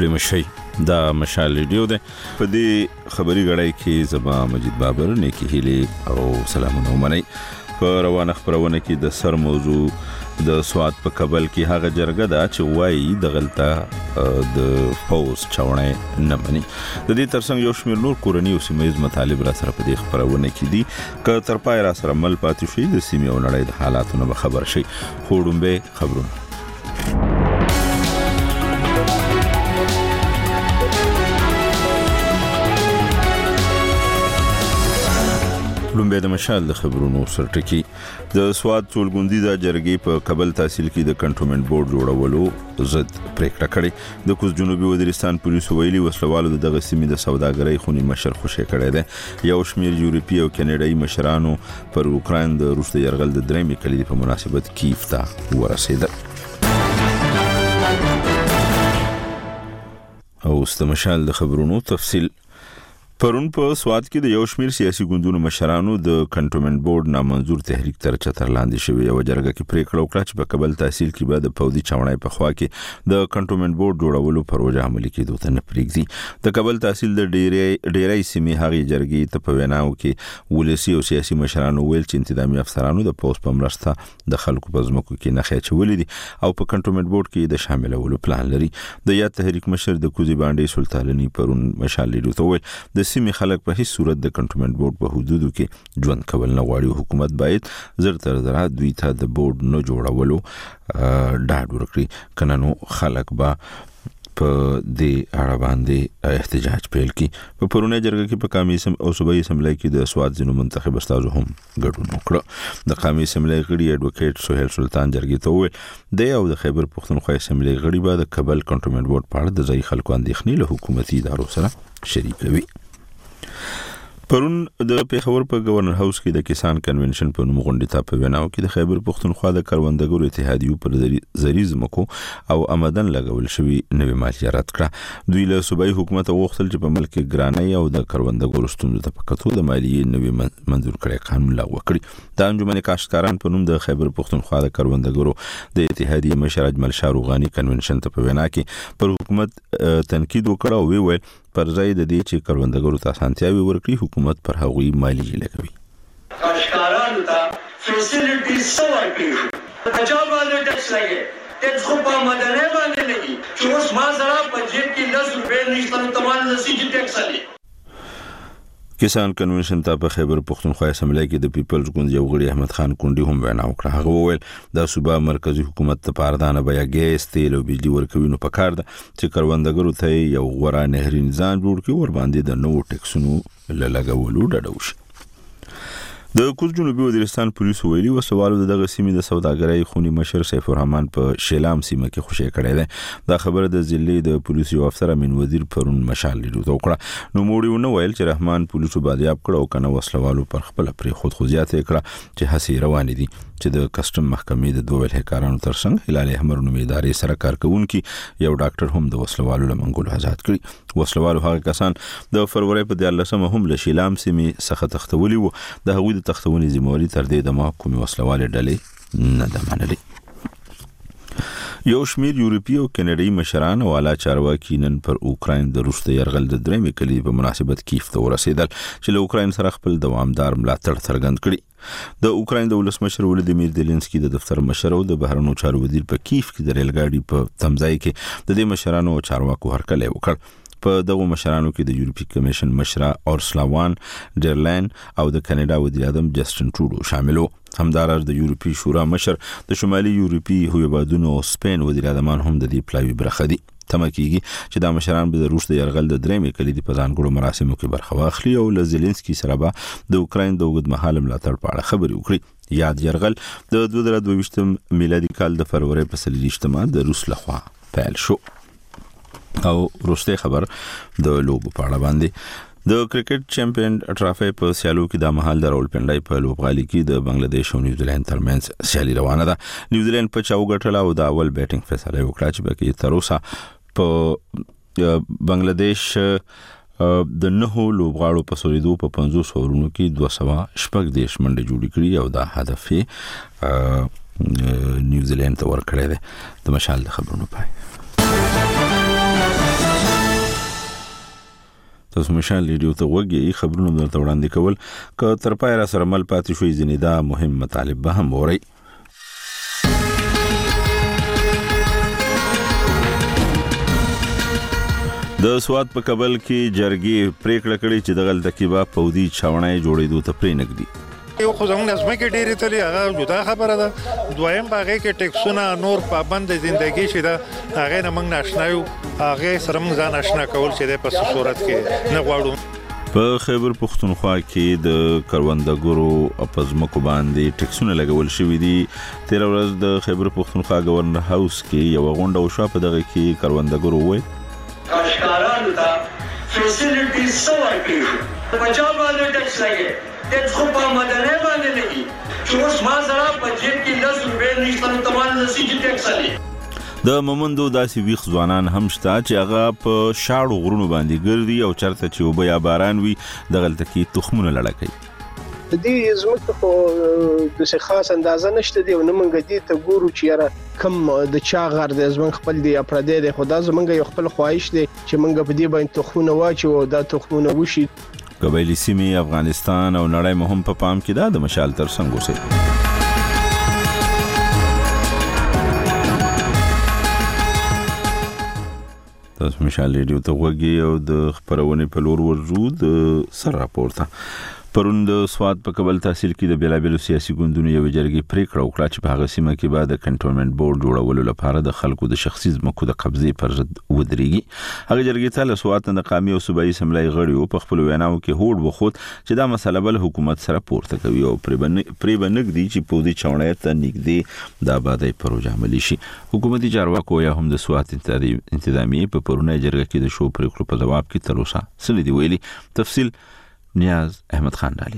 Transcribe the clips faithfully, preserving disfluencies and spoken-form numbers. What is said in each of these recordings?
ستړي مشي دا مشال ریډیو ده. په دې خبري غړای کې زما مجید بابر نیکی هیله او سلامونه ومني. په روانه خبرونه کې د سر موضوع د سواد په کابل کې هغه جرګه دا چې وایي د غلطه د فوز چاونې نه مني. د دې ترڅنګ یو شمېر نور کورنی او سیمایي مطالب را سره په دې خبرونه کې دي که تر پای را سره مل پاتې شي د سیمې او نړۍ د حالاتونو به خبر شي. خوړومبه خبرونه لومبه د مشال د خبرونو سرټکی. د سواد ټولګوندي د جرګې په کابل تحصیل کې د کنټرولمنت بورډ جوړولو ضد پریکړه کړې. د کوز جنوبي وزیرستان پولیسو ویلي وسلوالو د دغه سیمې د سوداګرۍ خونی مشر خوشی کړی دی. یو شمیر یورپی او کینیډایي مشرانو پر اوکراین د روس د يرغل د درېمې کلیدي په مناسبت کیف ته ورسېدل. او ست مشال د خبرونو تفصیل. پرون په سواد کې د یو شمیر سیاسي ګوندونو مشرانو د کنټرولمنت بورډ نامنظور تحریک تر چتر لاندې شوی او جرګه کې پریکړه وکړه چې په کابل تحصیل کې به د پودي چاونای په خوا کې د کنټرولمنت بورډ جوړولو پروژه عملي کېدو ته نه پریږدي. د کابل تحصیل د ډیرې ډیرې سیمې هغه جرګې ته په ویناو کې ولسی او سیاسي مشرانو ویل چې انتظامی افسرانو د پوس په مرسته د خلکو په ځمکو کې نه خېچولې دي او په کنټرولمنت بورډ کې د شاملولو پلان لري. د یا تحریک مشر د کوزي باندې سلطانلنی پرون مشال لیدو ته ویل د سیمې خلک په هیڅ صورت د کنټرولمنت بورډ په حدودو کې ژوند کول نه غواړي. حکومت باید زر تر زر دوی ته د بورډ نه جوړولو ډاډ ورکړي کنه نو خلک به په دې اړه باندې احتجاج پیل کړي. په پرونه جرګه کې په قومي سم او صوبایي اسمبلی کې د سواد ځینو منتخب استادو هم ګډون وکړ. د قومي اسمبلی غړي اډوکیټ سہیل سلطان جرګې ته وویل د یو د خیبر پښتونخوا اسمبلی غړي به د کابل کنټرولمنت بورډ په اړه د ځای خلکو اندېښنې له حکومتي ادارو سره شریکوي. پرون د پیښور په گورنر هاوس کې د کسان کنونشن په نوم غونډه ته په ویناو کې د خیبر پښتونخوا د کروندګرو اتحادیو پر زریز مکو او آمدن لګول شوی نوې مالیه رد کړه. دوی له صوبایي حکومت غوښتل چې په ملک ګرانۍ او د کروندګرو ستونزو ته پکاتو د مالیې نوې منظور کړي قانون لغوه کړي. د انجمن کاشتکاران په نوم د خیبر پښتونخوا د کروندګرو د اتحادیې مشر اجمل شاروغانی کنونشن ته په وینا کې پر حکومت تنقید وکړ او ویل پر ځای د دې چې کروندګرو ته اسانتیاوي ورکړي حکومت پر هغوی مالیه لګوي. کاشتکارانو ته فیسیلیټیز څو ورکړي اچا باندې ټیکس لګي ټیکس خو په مدنه باندې لګي چې اوس ما سره په جیب کې لس روپۍ نشته نو تمام نسی چې ټیکس لګي. کسان کنونشن ته په خیبر پښتونخوا اسمبلی کې د پیپلز ګوند یو غړي احمد خان کونډي هم وینا وکړه. هغه وویل د صوبا مرکزی حکومت ته پاردانه بیا ګیس تیل او بجلی ورکوي نو پکار ده چې کروندګرو ته یو غوړه نهري نظام جوړ کړي ور باندې د نوو ټیکسونو لګولو ډډه وشي. د کوز جنوبي وزیرستان پولیسو ویلي وسوالو دغه سیمې د سوداګرۍ خونی مشر سیف الرحمن په شیلام سیمه کې خوشی کړی دی. دا خبره د ضلع د پولیسو افسر امین وزیر پرون مشال لیدو ته وکړه. نو موړي ونه ویل چې رحمان پولیسو باندې کړه او کنه وسلوالو پر خپل پرې خود خوځیات کړه چې هسې روان دي چې د کسٹم محکمې د دوه هکارانو ترڅنګ هلال احمر نومي ادارې سره کارکونکي یو ډاکټر هم د وسلوالو لمنګولو آزاد کړي. وسلوالو هغه کسان د فروری په دیارلسمه هم له شیلام سیمې څخه تختولي وو. د هغوی د تختونې ذمہواری تر دې د محکمې وسلوالې ډلې نه ده منلې. یو شمیر یورپی او کینیډایي مشران او اعلی چارواکي نن پر اوکراین د روس د يرغل د درېمې کلیدي په مناسبت کیف ته ورسېدل چې له اوکراین سره خپل دوامدار ملاتړ څرګند کړي. د اوکراین د ولسمشر ولادیمیر زيلنسکي د دفتر مشر او د بهرنیو چارو وزیر په کیف کې د ریل ګاډي په تمځای کې د دې مشرانو او چارواکو هرکلی وکړ. په دغه مشرانو کې د یورپی کمیشن مشره اورسلا وان ډرلاین او د کاناډا وزیر اعظم جسټن ټروډو شاملو. همدارس د یورپی شورا مشر د شمالي یورپی هیوادونو او سپین وزیر اعظمان هم د دې پلاوی برخه دي. تمه کیږي چې دا مشران به د روس د يرغل د درېمې کلیدي په ځانګړو مراسمو کې برخه واخلي او له زيلنسکي سره به د اوکراین د اوږدمهاله ملاتړ په اړه خبرې وکړي. یاد يرغل د دوه زره دوه ویشتم میلادي کال د فروری په څلوېښتمه د روس لخوا پیل شو. او روسي خبر د لوبو په اړه باندې د کرکټ چیمپیون ټرافي په سیالو کې د مهال د راولپنډای په لوبغالي کې د بنگلاديش او نیوزیلند ترمنځ سیالي روانه ده. نیوزیلند په چاو ګټله او د اول بیټینګ فیصله وکړه چې بلکې تر اوسه په بنگلاديش د نهو لوبغاړو په سوریدو په پنځوس اورونو کې دوه سوه شپږ دیش منډې جوړې کړې او دا هدف یې نیوزیلند ته ورکړی دی. د مشال د خبرونو پای تاسو مشال ریډیو ته وګورئ خبرونه درته وړاندې کول که تر پای را سره مل پاتې شوي ځینې دا مهم مطالب به هم وورئ. د سواد په کابل کې جرګې پریکړه کړې چې دغه تکیبا پودي چاونای جوړېدو ته پرې نګدي. یو خو زموږ نظم کې ډېری تلي هغه جدا خبره ده. دویم باغې کې ټیکسونه نور پابند ژوندۍ شي دا هغه نه موږ ناشنا یو هغه سره موږ ځان آشنا کول چې د په صورت کې نه غواړو. په خیبر پختونخوا کې د کروندګرو اپزمکو باندې ټیکسونه لګول شوې دي. تیر ورځ د خیبر پختونخوا گورنر هاوس کې یو غونډه وشوه. په دغه کې کروندګرو وایي کاشکارانو ته فیسیلیټیز سو ورکړي په چا باندې ټیکس لګي ټیکس خو په مدني باندې لګي چې اوس ما سره په جیب کې لس روپۍ نشته نو ته باندې د سیجی ټیکس لګي. د مومندو داسې ویښ ځوانان هم شته چې هغه په شاړو غرونو باندې ګرځي او چرته چې اوبه یا باران وي دغلته کې تخمونه لړه کوي. د دې زموږ خو د څه خاص اندازه نشته دی او نه مونږ دې ته ګورو چې یاره کم د چا غر د زمون خپل دی اپرادې دی خدا زمونږ یو خپل خواهش دی چې مونږ په دې باندې تخمونه واچو او دا تخمونه وشي. قبایلی سیمې افغانستان او نړۍ مهم په پام کې دا د مشال تر څنګ اوسي. تاسو مشال ریډیو ته وګورئ او د خبرونه په لور ورځو د سر راپورته. پرون د سواد په کابل تحصیل کې د بیلابیلو سیاسي ګوندونو یو جرګې پریکړه وکړه چې په هغه سیمه کې بعد د کنټونمنت بورډ جوړولو لپاره د خلکو د شخصي ځمکو د قبضې پر ضد ودرېږي. هغه جرګې ته له سواد د قومي او صوبایي اسمبلی غړي په خپل ویناو کې هوډ وخوت چې دا مسله بل حکومت سره پورته کوي او پرې بنګدي چې په دې چاونې ته نږدې د آبادی پروژه عملي شي. حکومتي چارواکو یا هم د سواد انتظامیه په پرونه جرګه کې د شو پریکړو په جواب کې تر اوسه څه دي ویلي. تفصیل نیاز احمد خان علی.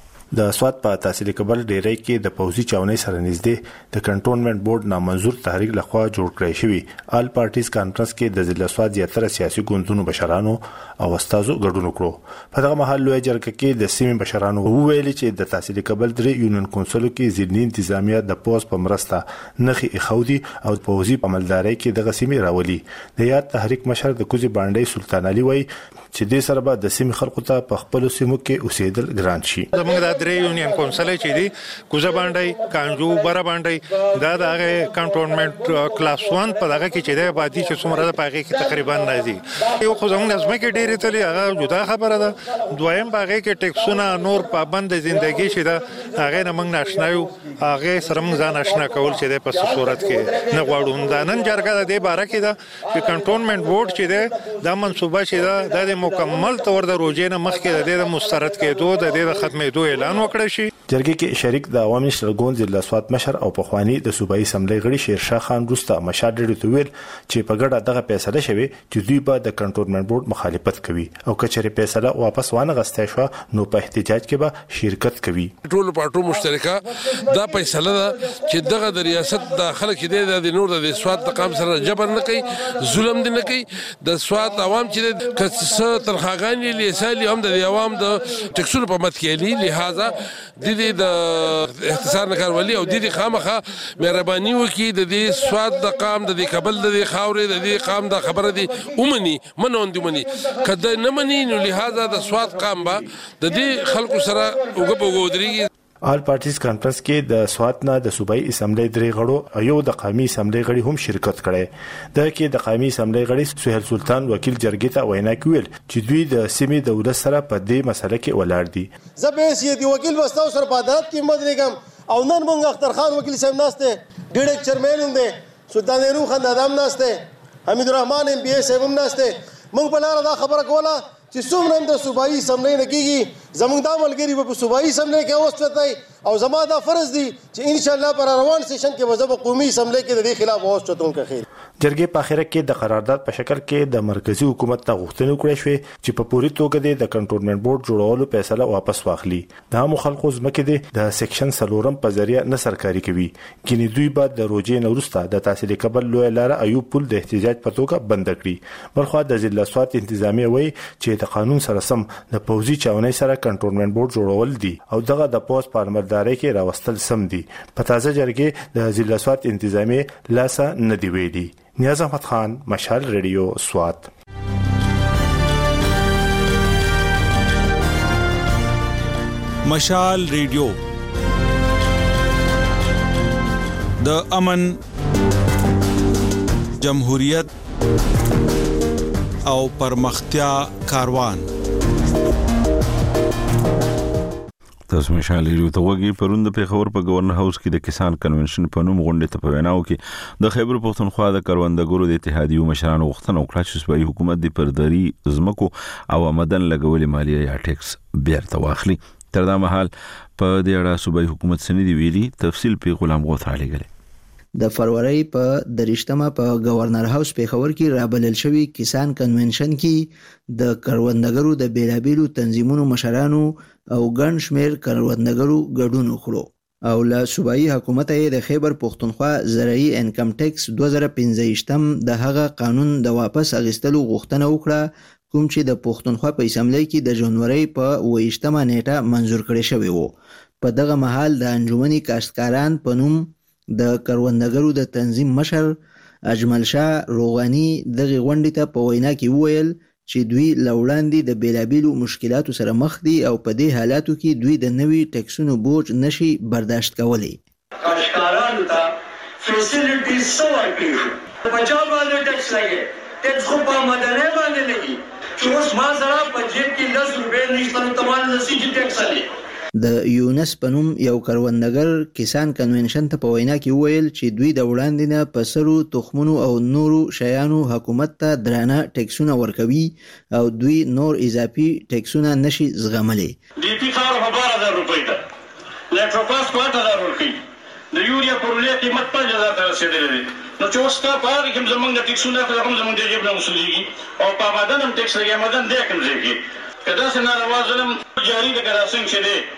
د سواد په تحصیل کابل ډیری کې د پوزي چاونې سره نږدې د کنټونمنت بورډ نامنظور تحریک لخوا جوړ کړی شوی آل پارټیز کانفرنس کې د ضلع سواد زیاتره سیاسي ګوندونو بشرانو او استادو ګډون وکړو. په دغه محل لوی جرګه کې د سیمې بشرانو وویل چې د تحصیل کابل درې یونین کونسلو کې ځینې انتظامیه د پوز په مرسته نخي اخودي او پوزي په عملداري کې دغه سیمې راولي. د یاد تحریک مشر د کوزي باندې سلطان علي وای چې د سره به د سیمې خلکو ته په خپل سیمو کې اوسېدل ګران شي. زموږ د درې یونین کونسل چې دی کوزه باندې کانجو بره باندې دا د کنټونمنت کلاس ون په دغه کې چې دی بادي چې څومره د پاګه کې تقریبا راځي. یو خو زموږ نظم کې ډېری تلي هغه جدا خبره ده. دویم باغې کې ټیکسونه نور پابند ژوندۍ شي دا هغه نه موږ ناشنا یو هغه سره موږ ځان آشنا کول چې د په صورت کې نه غواړو. دا نن جرګه د باره کې دا چې کنټونمنت بورډ چې دی دا منصوبه چې دا د مکمل تور د روزې نه مخکې د مسترد کېدو د د ختمېدو اعلان وکړ شي. جرګې کې شریک د عوامي شرګون ضلع سواد مشر او پخوانی د صوبایي اسمبلی غړي شیرشاه خان روستا مشار ډېر تو ویل چې په ګډه دغه فیصله شوی چې دوی به د کنټونمنت بورډ مخالفت کوي او کچري فیصله واپس وانه غستې شو نو په احتجاج کې به شرکت کوي. ټول پارټو مشترکه دا فیصله ده چې دغه د ریاست داخله کې د نور د سواد د قام سره جبر نه کوي ظلم نه کوي. د سواد عوام چې کڅ ترخاګانی لیسالي هم د عوام د ټکسونو په مت کې لې لہذا د د اختصار نه کارولي او د دې خامخه مهرباني وکي د دې سواد د قام د دې قبل د دې خاورې د دې قام د خبره دي اومني منون دي مني کله نه مني نو لہذا د سواد قام با د دې خلکو سره وګبوګودري. آل پارټیز کانفرنس کې د سواد نه د صوبایي اسمبلی درې غړو یو د قومي اسمبلی غړي هم شرکت کړي. د کې د قومي اسمبلی غړي سهیل سلطان وکیل جرګې ته وینا کوي چې دوی د سیمې دولت سره په دې مسله کې ولاړ دي. زبې سیدی وکیل وستاو سره په عدالت کې مدرګم او نن مونږ اختر خان وکیل صاحب ناشته ډېر چیرمن هم دي سلطان نورو خان ادم ناشته حمید الرحمن ام بي اي صاحب هم ناشته. مونږ په لار دا خبره کوله چې څومره د صوبایي اسمبلی نه کېږي زموږ د ملګری په صوبایي اسمبلی کې اوسته او زما دا فرض دی چې ان شاء الله پر روان سیشن کې وزب قومي اسمبلی کې د دې خلاف اوسته کوم خیر. جرګې په اخر کې د قرارداد په شکل کې د مرکزی حکومت ته غوښتنه وکړه شوې چې په پوری توګه د کنټونمنت بورډ جوړولو فیصله واپس واخلي. د عامو خلکو ځمکې د سیکشن سلورم په ذریعہ نه سرکاري کوي. کینې دوی بعد د روزې نورسته د تحصیل کابل لوی لار ایوب پل د احتجاج په توګه بند کړی. بلخو د ضلع سواد انتظامیه وایي چې د قانون سره سم د پوزي چاونې سره کنټونمنت بورډ جوړول دي او دغه د پوز پارلمانداري کې راوستل سم دي. په تازه جرګې د ضلع سواد انتظامیه لاسه نه دی ویلي. نیاز احمد خان مشال ریډیو سوات. مشال ریډیو د امن، جمهوریت او پرمختیا کاروان. تاسو مشال ریډیو ته وګورئ. پرون د پیښور په گورنر هاوس کې د کسان کنونشن په نوم غونډه ته په ویناو کې د خیبر پښتونخوا د کروندګرو د اتحادیو مشرانو غوښتنه وکړه چې صوبایي حکومت د پردري زمکو او آمدن لګولې مالیه یا ټیکس بیرته واخلي. تر دا مهال په دې اړه صوبایي حکومت سندې ویلي. تفصیل په غلام غوث علی ګل. د فروری په درشتمه په گورنر هاوس پیښور کې رابلل شوی کسان کنونشن کې د کروندګرو د بیلابیلو تنظیمونو مشرانو او ګڼ شمېر کروندګرو ګډون وکړو او له صوبایي حکومت یې د خیبر پښتونخوا زرعي انکم ټیکس دوه زره پنځه د هغه قانون د واپس اخیستلو غوښتنه وکړه کوم چې د پښتونخوا په اسمبلی کې د جنوري په اوویشتمه نیټه منزور کړی شوی و. په دغه مهال د انجمني کاشتکاران په نوم د کروندګرو د تنظیم مشر اجمل شاه روغانی دغه غونډې ته په وینا کې وویل چې دوی لوړاندې د بیلابیلو مشکلاتو سره مخ دي او په دې حالاتو کې دوی د نوي ټیکسونو بوج نشي برداشت کولی. کاشتکارانو ته فیسیلیټیز څه ورکړي شو؟ د پنجاب باندې ټیکس لګي، ټیکس خو په آمدنۍ باندې لګي چې اوس ما سره په جیب کې لس روپۍ نشته نو ته مانه رسي چې ټیکس لګي. د یونس په نوم یو کروندګر کسان کنونشن ته په وینا کې وویل چې دوی د وړاندې نه په سرو تخمونو او نورو شیانو حکومت ته درانه ټیکسونه ورکوي او دوی نور اضافي ټیکسونه نشي زغملی. ډي پي خاور په بار هزار روپۍ ده، لیټروپاس په اته هزار ورکوي، د یوریا پرولې قیمت پنځه هزار ته رسېدلی دی. نو چې اوس تا په هغې کې هم زموږ د ټیکسونه اخلي، هغه هم زموږ د جیب نه وصولېږي او په آمدن هم ټیکس لګي. آمدن دی کوم ځای کې که داسې ناروا ظلم جاري دی که دا څنګه چې دی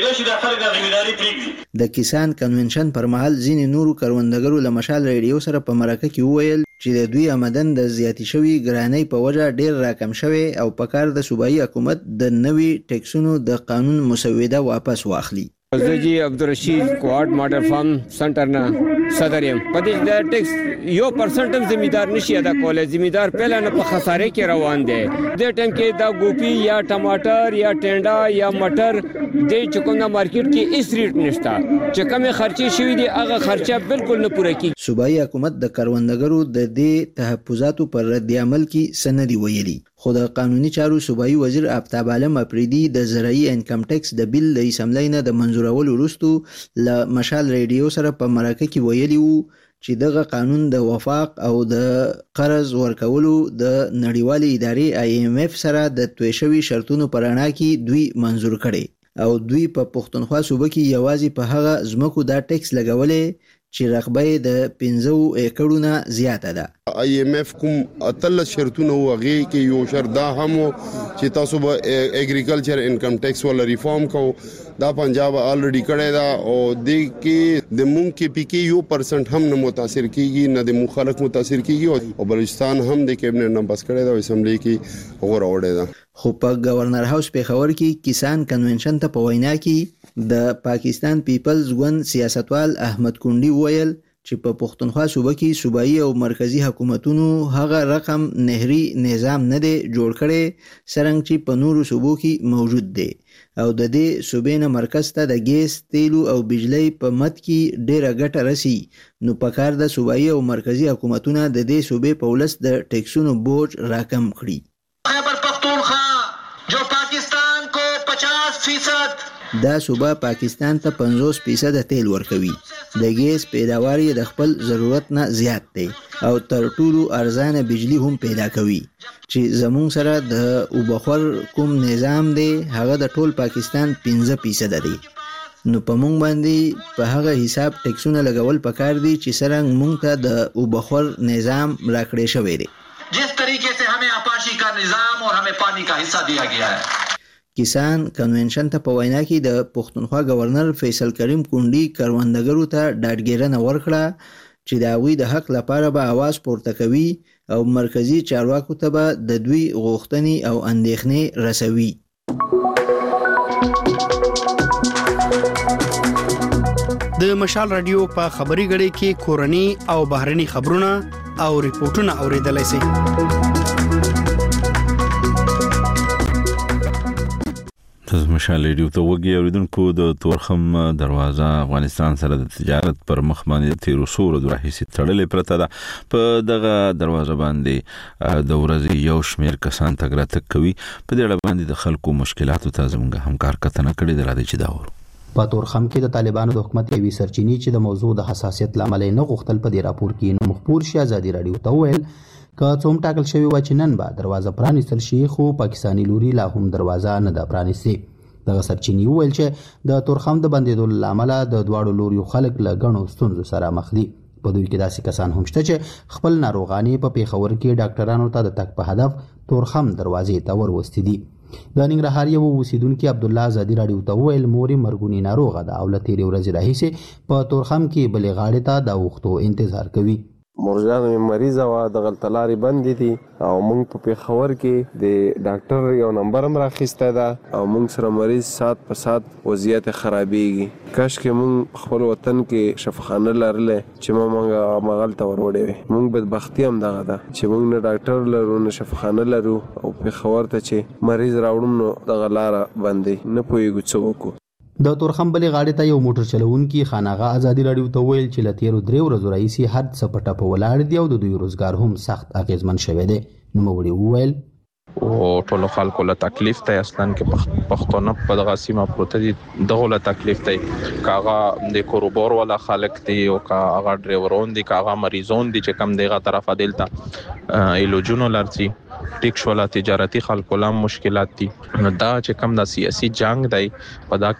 د کسان کنونشن پر مهال ځینې نورو کروندګرو له مشال ریډیو سره په مرکه کې وویل چې د دوی آمدن د زیاتې شوي ګرانۍ په وجه ډیر راکم شوی او په کار د صوبایي حکومت د نوي ټیکسونو د قانون مسوده واپس واخلي. زه جی عبدالرشید کوارد ماډر فارم سنټر نه صدر یم. په دې د ټیکس یو پرسنټ هم ذمہدار نشي ادا کولای. ذمہدار پهله نه په خساره کې روان دی. د ټیم کې دا ګوپی یا ټماټر یا ټنډا یا مټر د چکوندا مارکیټ کې اس ریټ نشته چې کومه خرچي شوی دی هغه خرچه بالکل نه پوره کیږي. صوبایي حکومت د کروندګرو د دې تحفظاتو پر رد عمل کې سندې ویلي. خو د قانوني چارو صوبایي وزیر آفتاب عالم اپریدي د زرعي انکم ټیکس د بیل د اسمبلی نه د منظورولو وروسته له مشال ریډیو سره په مرکه کې ویلي وو چې دغه قانون د وفاق او د قرض ورکولو د نړیوالې ادارې آی ایم اف سره د توی شوي شرطونو په رڼا کې دوی منظور کړي او دوی په پښتونخوا صوبه کې یوازې په هغه ځمکو دا ټیکس لګولې چې رقبه د پنځه ایکړونو زیاته ده. آی ایم اف کوم اتل شرطونه وغه کې یو شرط دا هم چې تاسو به اګریکلچر انکم ټیکس ول ریفارم کو دا پنجاب الریډي کړی دا او د کې د مونږ کې پی کې یو پرسنټ هم نه متاثر کیږي نه د مخالف متاثر کیږي او بلوچستان هم د کیبنټ نه بس کړی دا اسمبلی کې غوړه وړه ده. خو په گورنر هاوس پیښور کې کسان کنونشن ته په وینا کې د پاکستان پیپلز ګوند سیاستوال احمد کونډي ویل چې په پښتونخوا صوبه کې صوبایي او مرکزی حکومتونو هغه رقم نهري نظام نه دی جوړ کړي څرنګه چې په نورو صوبو کې موجود دی او د دې صوبې نه مرکز ته د ګیس تیلو او بجلی په مد کې ډیره ګټه رسی. نو په کار د صوبایي او مرکزی حکومتونو د دې صوبې په ولس د ټیکسونو بوج راکم کړي. خیبر پختونخوا جو پاکستان کو پچاس فیصد دا صوبه پاکستان ته پنځوس فیصد تیل ورکوي. د ګیس پیداوار یې د خپل ضرورت نه زیات دی او تر ټولو ارزانه بجلی هم پیدا کوي چې زموږ سره د اوبخور کوم نظام دی هغه د ټول پاکستان پنځه فیصد دی. نو په مونږ باندې په هغه حساب ټیکسونه لګول پکار دي چې څرنګه مونږ ته د اوبخور نظام راکړی شوی دی. جس طریقے سے ہمیں آپاشی کا نظام اور ہمیں پانی کا حصہ دیا گیا ہے. کسان کنونشن ته په وینا کې د پښتونخوا گورنر فیصل کریم کونډي کروندګرو ته ډاډګیرنه ورکړه چې د هغوی د حق لپاره به आवाज پورته کوي او مرکزی چارواکو ته به د دوی غوښتنې او اندېښنې رسوي. د مشال رادیو په خبري غړي کې کورني او بهرني خبرونه او ریپورتونه اوریدلای شئ. تاسو مشال ریډیو ته وګورئ اوریدونکو د تورخم دروازه افغانستان سره د تجارت پر مخ باندې تیر وسور د راهیسي تړلې پرته ده. په دغه دروازه باندې د ورځې یو شمیر کسان تګ راتګ کوي. په دې اړه باندې د خلکو مشکلاتو ته زموږ همکار کتنه کړې ده. راځي چې دا ورو په تورخم کې د طالبانو د حکومت یوې سرچینې چې د موضوع د حساسیت لامل نه غوښتل په دې راپور کې نو مخبور شي ازادي رادیو ته ویل که څوم ټاکل شوی و چې نن به دروازه پرانیستل شي خو پاکستانی لوري لا هم دروازه نه ده پرانیستي. دغه سرچینې ویل چې د تورخم د بندیدو لامل د دواړو لوریو خلک له غنو ستونزو سره مخ دي. په دوی کې داسې کسان هم شته چې خپل ناروغاني په پیښور کې ډاکټرانو ته د تک په هدف تورخم دروازې ته وروستي دي. د ننګرهار یو اوسیدونکو عبد الله ازادي رادیو ته ویل موري مرګونی ناروغه ده او له تیرې ورځې راهیسې په تورخم کې بلې غاړې ته د وختو انتظار کوي. مورجان مریضه وا د غلطلاري بند دي او موږ په پیښور کې د ډاکټر یو نمبر هم راخسته ده او موږ سره مریض سات په سات وضعیت خرابېږي. کاش کې موږ خپل وطن کې شفاخانه لرلې چې موږ مغل ته وروړې. موږ بدبختی هم دغه ده چې موږ نه ډاکټر لرو نه شفاخانه لرو او پیښور ته چې مریض راوړم نو دغه لار باندې نه پوهېږو څه وکړو. د تورخم بلې غاړې ته یو موټر چلوونکي خاناغه ازادي رادیو ته ویل چې له تیرو درې ورځو راهیسې هر څه په ټپه ولاړ دي او د دوی روزګار هم سخت اغېزمن شوی دی. نوموړي وویل او ټولو خلکو له تکلیف ته اصلا کې پښتون په دغه سیمه پروت دي دغه له تکلیف ته کاغه د کوروبور ولا خلک دي او کاغه ډرایورون دي کاغه مریضون دي چې کم دغه طرفه دلته ایلوجونو لرتي ټیک شولا تجارتي خلکو لام مشکلات دي. نو دا چې کم د سیاسي جنگ دی په دا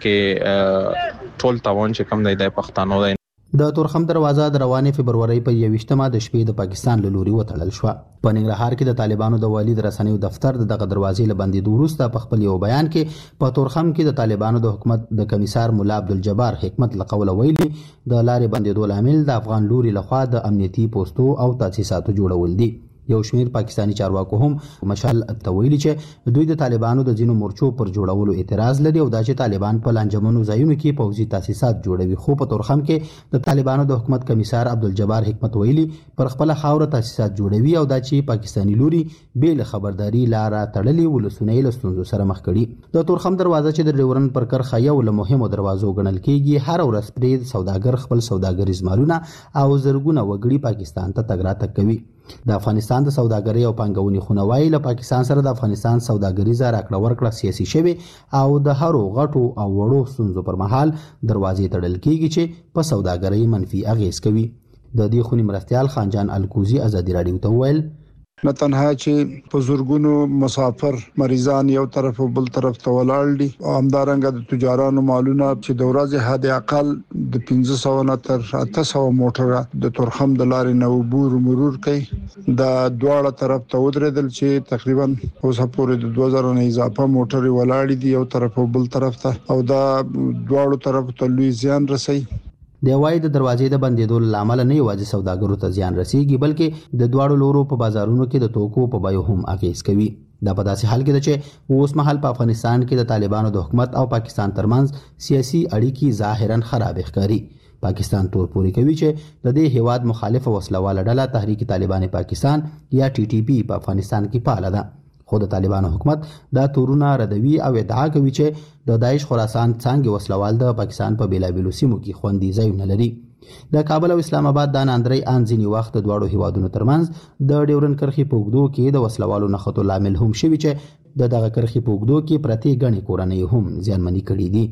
کې ټول تاوان چې کم دی د پښتنو دی. د تورخم دروازه د روانې فبرवरी په یوویشتمه د شپې د پاکستان له لوري وتړل شو. په ننګرهار کې د طالبانو د والي د رسنیو دفتر دغه دروازې له بندیدو وروسته په خپل یو بیان کې په تورخم کې د طالبانو د حکومت د کمیسار مولا عبدالجبار حکمت له قوله ویلي د لارې بندیدو لامل د افغان لوري لخوا د امنیتي پوسټو او تاسیساتو جوړول دي. یو شمیر پاکستانی چارواکو هم مشال تویلی چې دوی د طالبانو د ځینو مورچو پر جوړولو اعتراض لري او دا چې طالبان په لانجمنو ځایونو کې پوځي تاسیسات جوړوي. خو په تورخم کې د طالبانو د حکومت کمیسار عبدالجبار حکمت ویلي پر خپل خاوره تاسیسات جوړوي او دا چې پاکستانی لوري بیل خبرداري لاره تړلې ولسونه له ستونزو سره مخ کړي. د تورخم دروازه چې د ډیورن پر کرخه یو له مهمو دروازو ګڼل کېږي هر ورځ پرې سوداګر خپل سوداګریز مالونه او زرګونه وګړي پاکستان ته تګ راتګ کوي. د افغانستان د سوداګرۍ او پانګونې خونوای له پاکستان سره د افغانستان سوداګریزه راکړه ورکړه سیاسي شوی او د هرو غټو او وړو ستونزو پر مهال دروازې تړل کېږي چې په سوداګرۍ منفي اغیز کوي. د دې خونی مرستيال خانجان الکوزی ازادي رادیو ته ویل نه تنها چې په زورګونو مسافر مریضان یو طرف او بل طرف ته ولاړ دي او همدارنګه د تجارانو مالونه چې د ورځې حد اقل د پنځه سوه نه تر اته سوه موټره د تورخم د لارې نه عبور مرور کوي. د دواړه طرف ته ودرېدل چې تقریبا اوسه پورې د دوه زره نه اضافه موټرې ولاړ دي یو طرف او بل طرف ته او دا دواړو طرف ته لوی زیان رسي. د وای د دروازې د بندیدو لامل نه یوازې سوداګرو ته زیان رسیږي بلکې د دواړو لورو په بازارونو کې د توکو په بیو هم اغیز کوي. دا په داسې حال کې ده چې اوس مهال په افغانستان کې د طالبانو د حکومت او پاکستان ترمنځ سیاسي اړیکې ظاهرا خراب ښکاري. پاکستان تور پوري کوي چې د دې هیواد مخالف وسلواله ډله تحریک طالبان پاکستان یا ټي ټي پی په افغانستان کې فعال ده. خو د طالبانو حکومت دا تورونه ردوي او ادعا کوي چې د داعش خراسان څنګه وسلوال د پاکستان په بیلابیلو سیمو کې خوندي ځایونه لري. د کابل او اسلام آباد د ناندري ان ځینی وخت د دواړو هیوادونو ترمنځ د ډیورن کرخي پوګدو کې د وسلوالو نخښتو لامل هم شوی چې د دغه کرخي پوګدو کې پرتی غني کورنۍ هم ځانمنی کړي دي.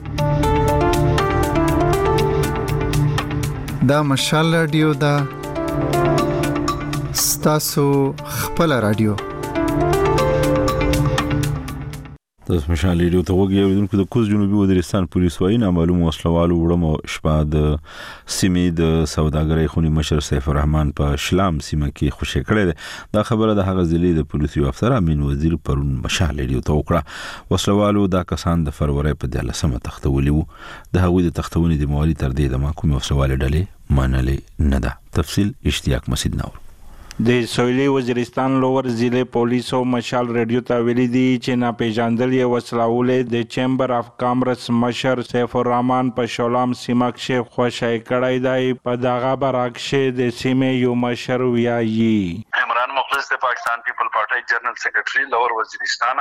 دا مشال رادیو دا ستاسو خپل رادیو د مشال ریډیو ته وګورئ. د کوز جنوبي وزیرستان پولیس وايي نامعلوم وسلوالو وړمو شپه د سیمې د سوداګرۍ خونی مشر سیف الرحمن په شلام سیمه کې خوشی کړی دی. دا خبره د هغه ضلع د پولیسو افسر امین وزیر پرون مشال ریډیو ته وکړه. وسلوالو دا کسان د فروری په دیارلسمه تختولي وو. د هغوی د تختونې د موالي تر دې د محکومې وسلوالې ډلې منلې نه ده. تفصیل اشتیاق مسعود نور. د سویلي وزیرستان لوور ضلع پولیسو مشال ریډیو ته ویلي دي چې ناپېژندلې وسلوالې د چیمبر اف کامرس مشر سیف الرحمن په شولام سیمه کې خوشی کړی دی. په دغه برعکس د سیمې یو مشر ویایي عمران مخلص د پاکستان پیپل پارټي جنرال سیکریټري لوور وزیرستان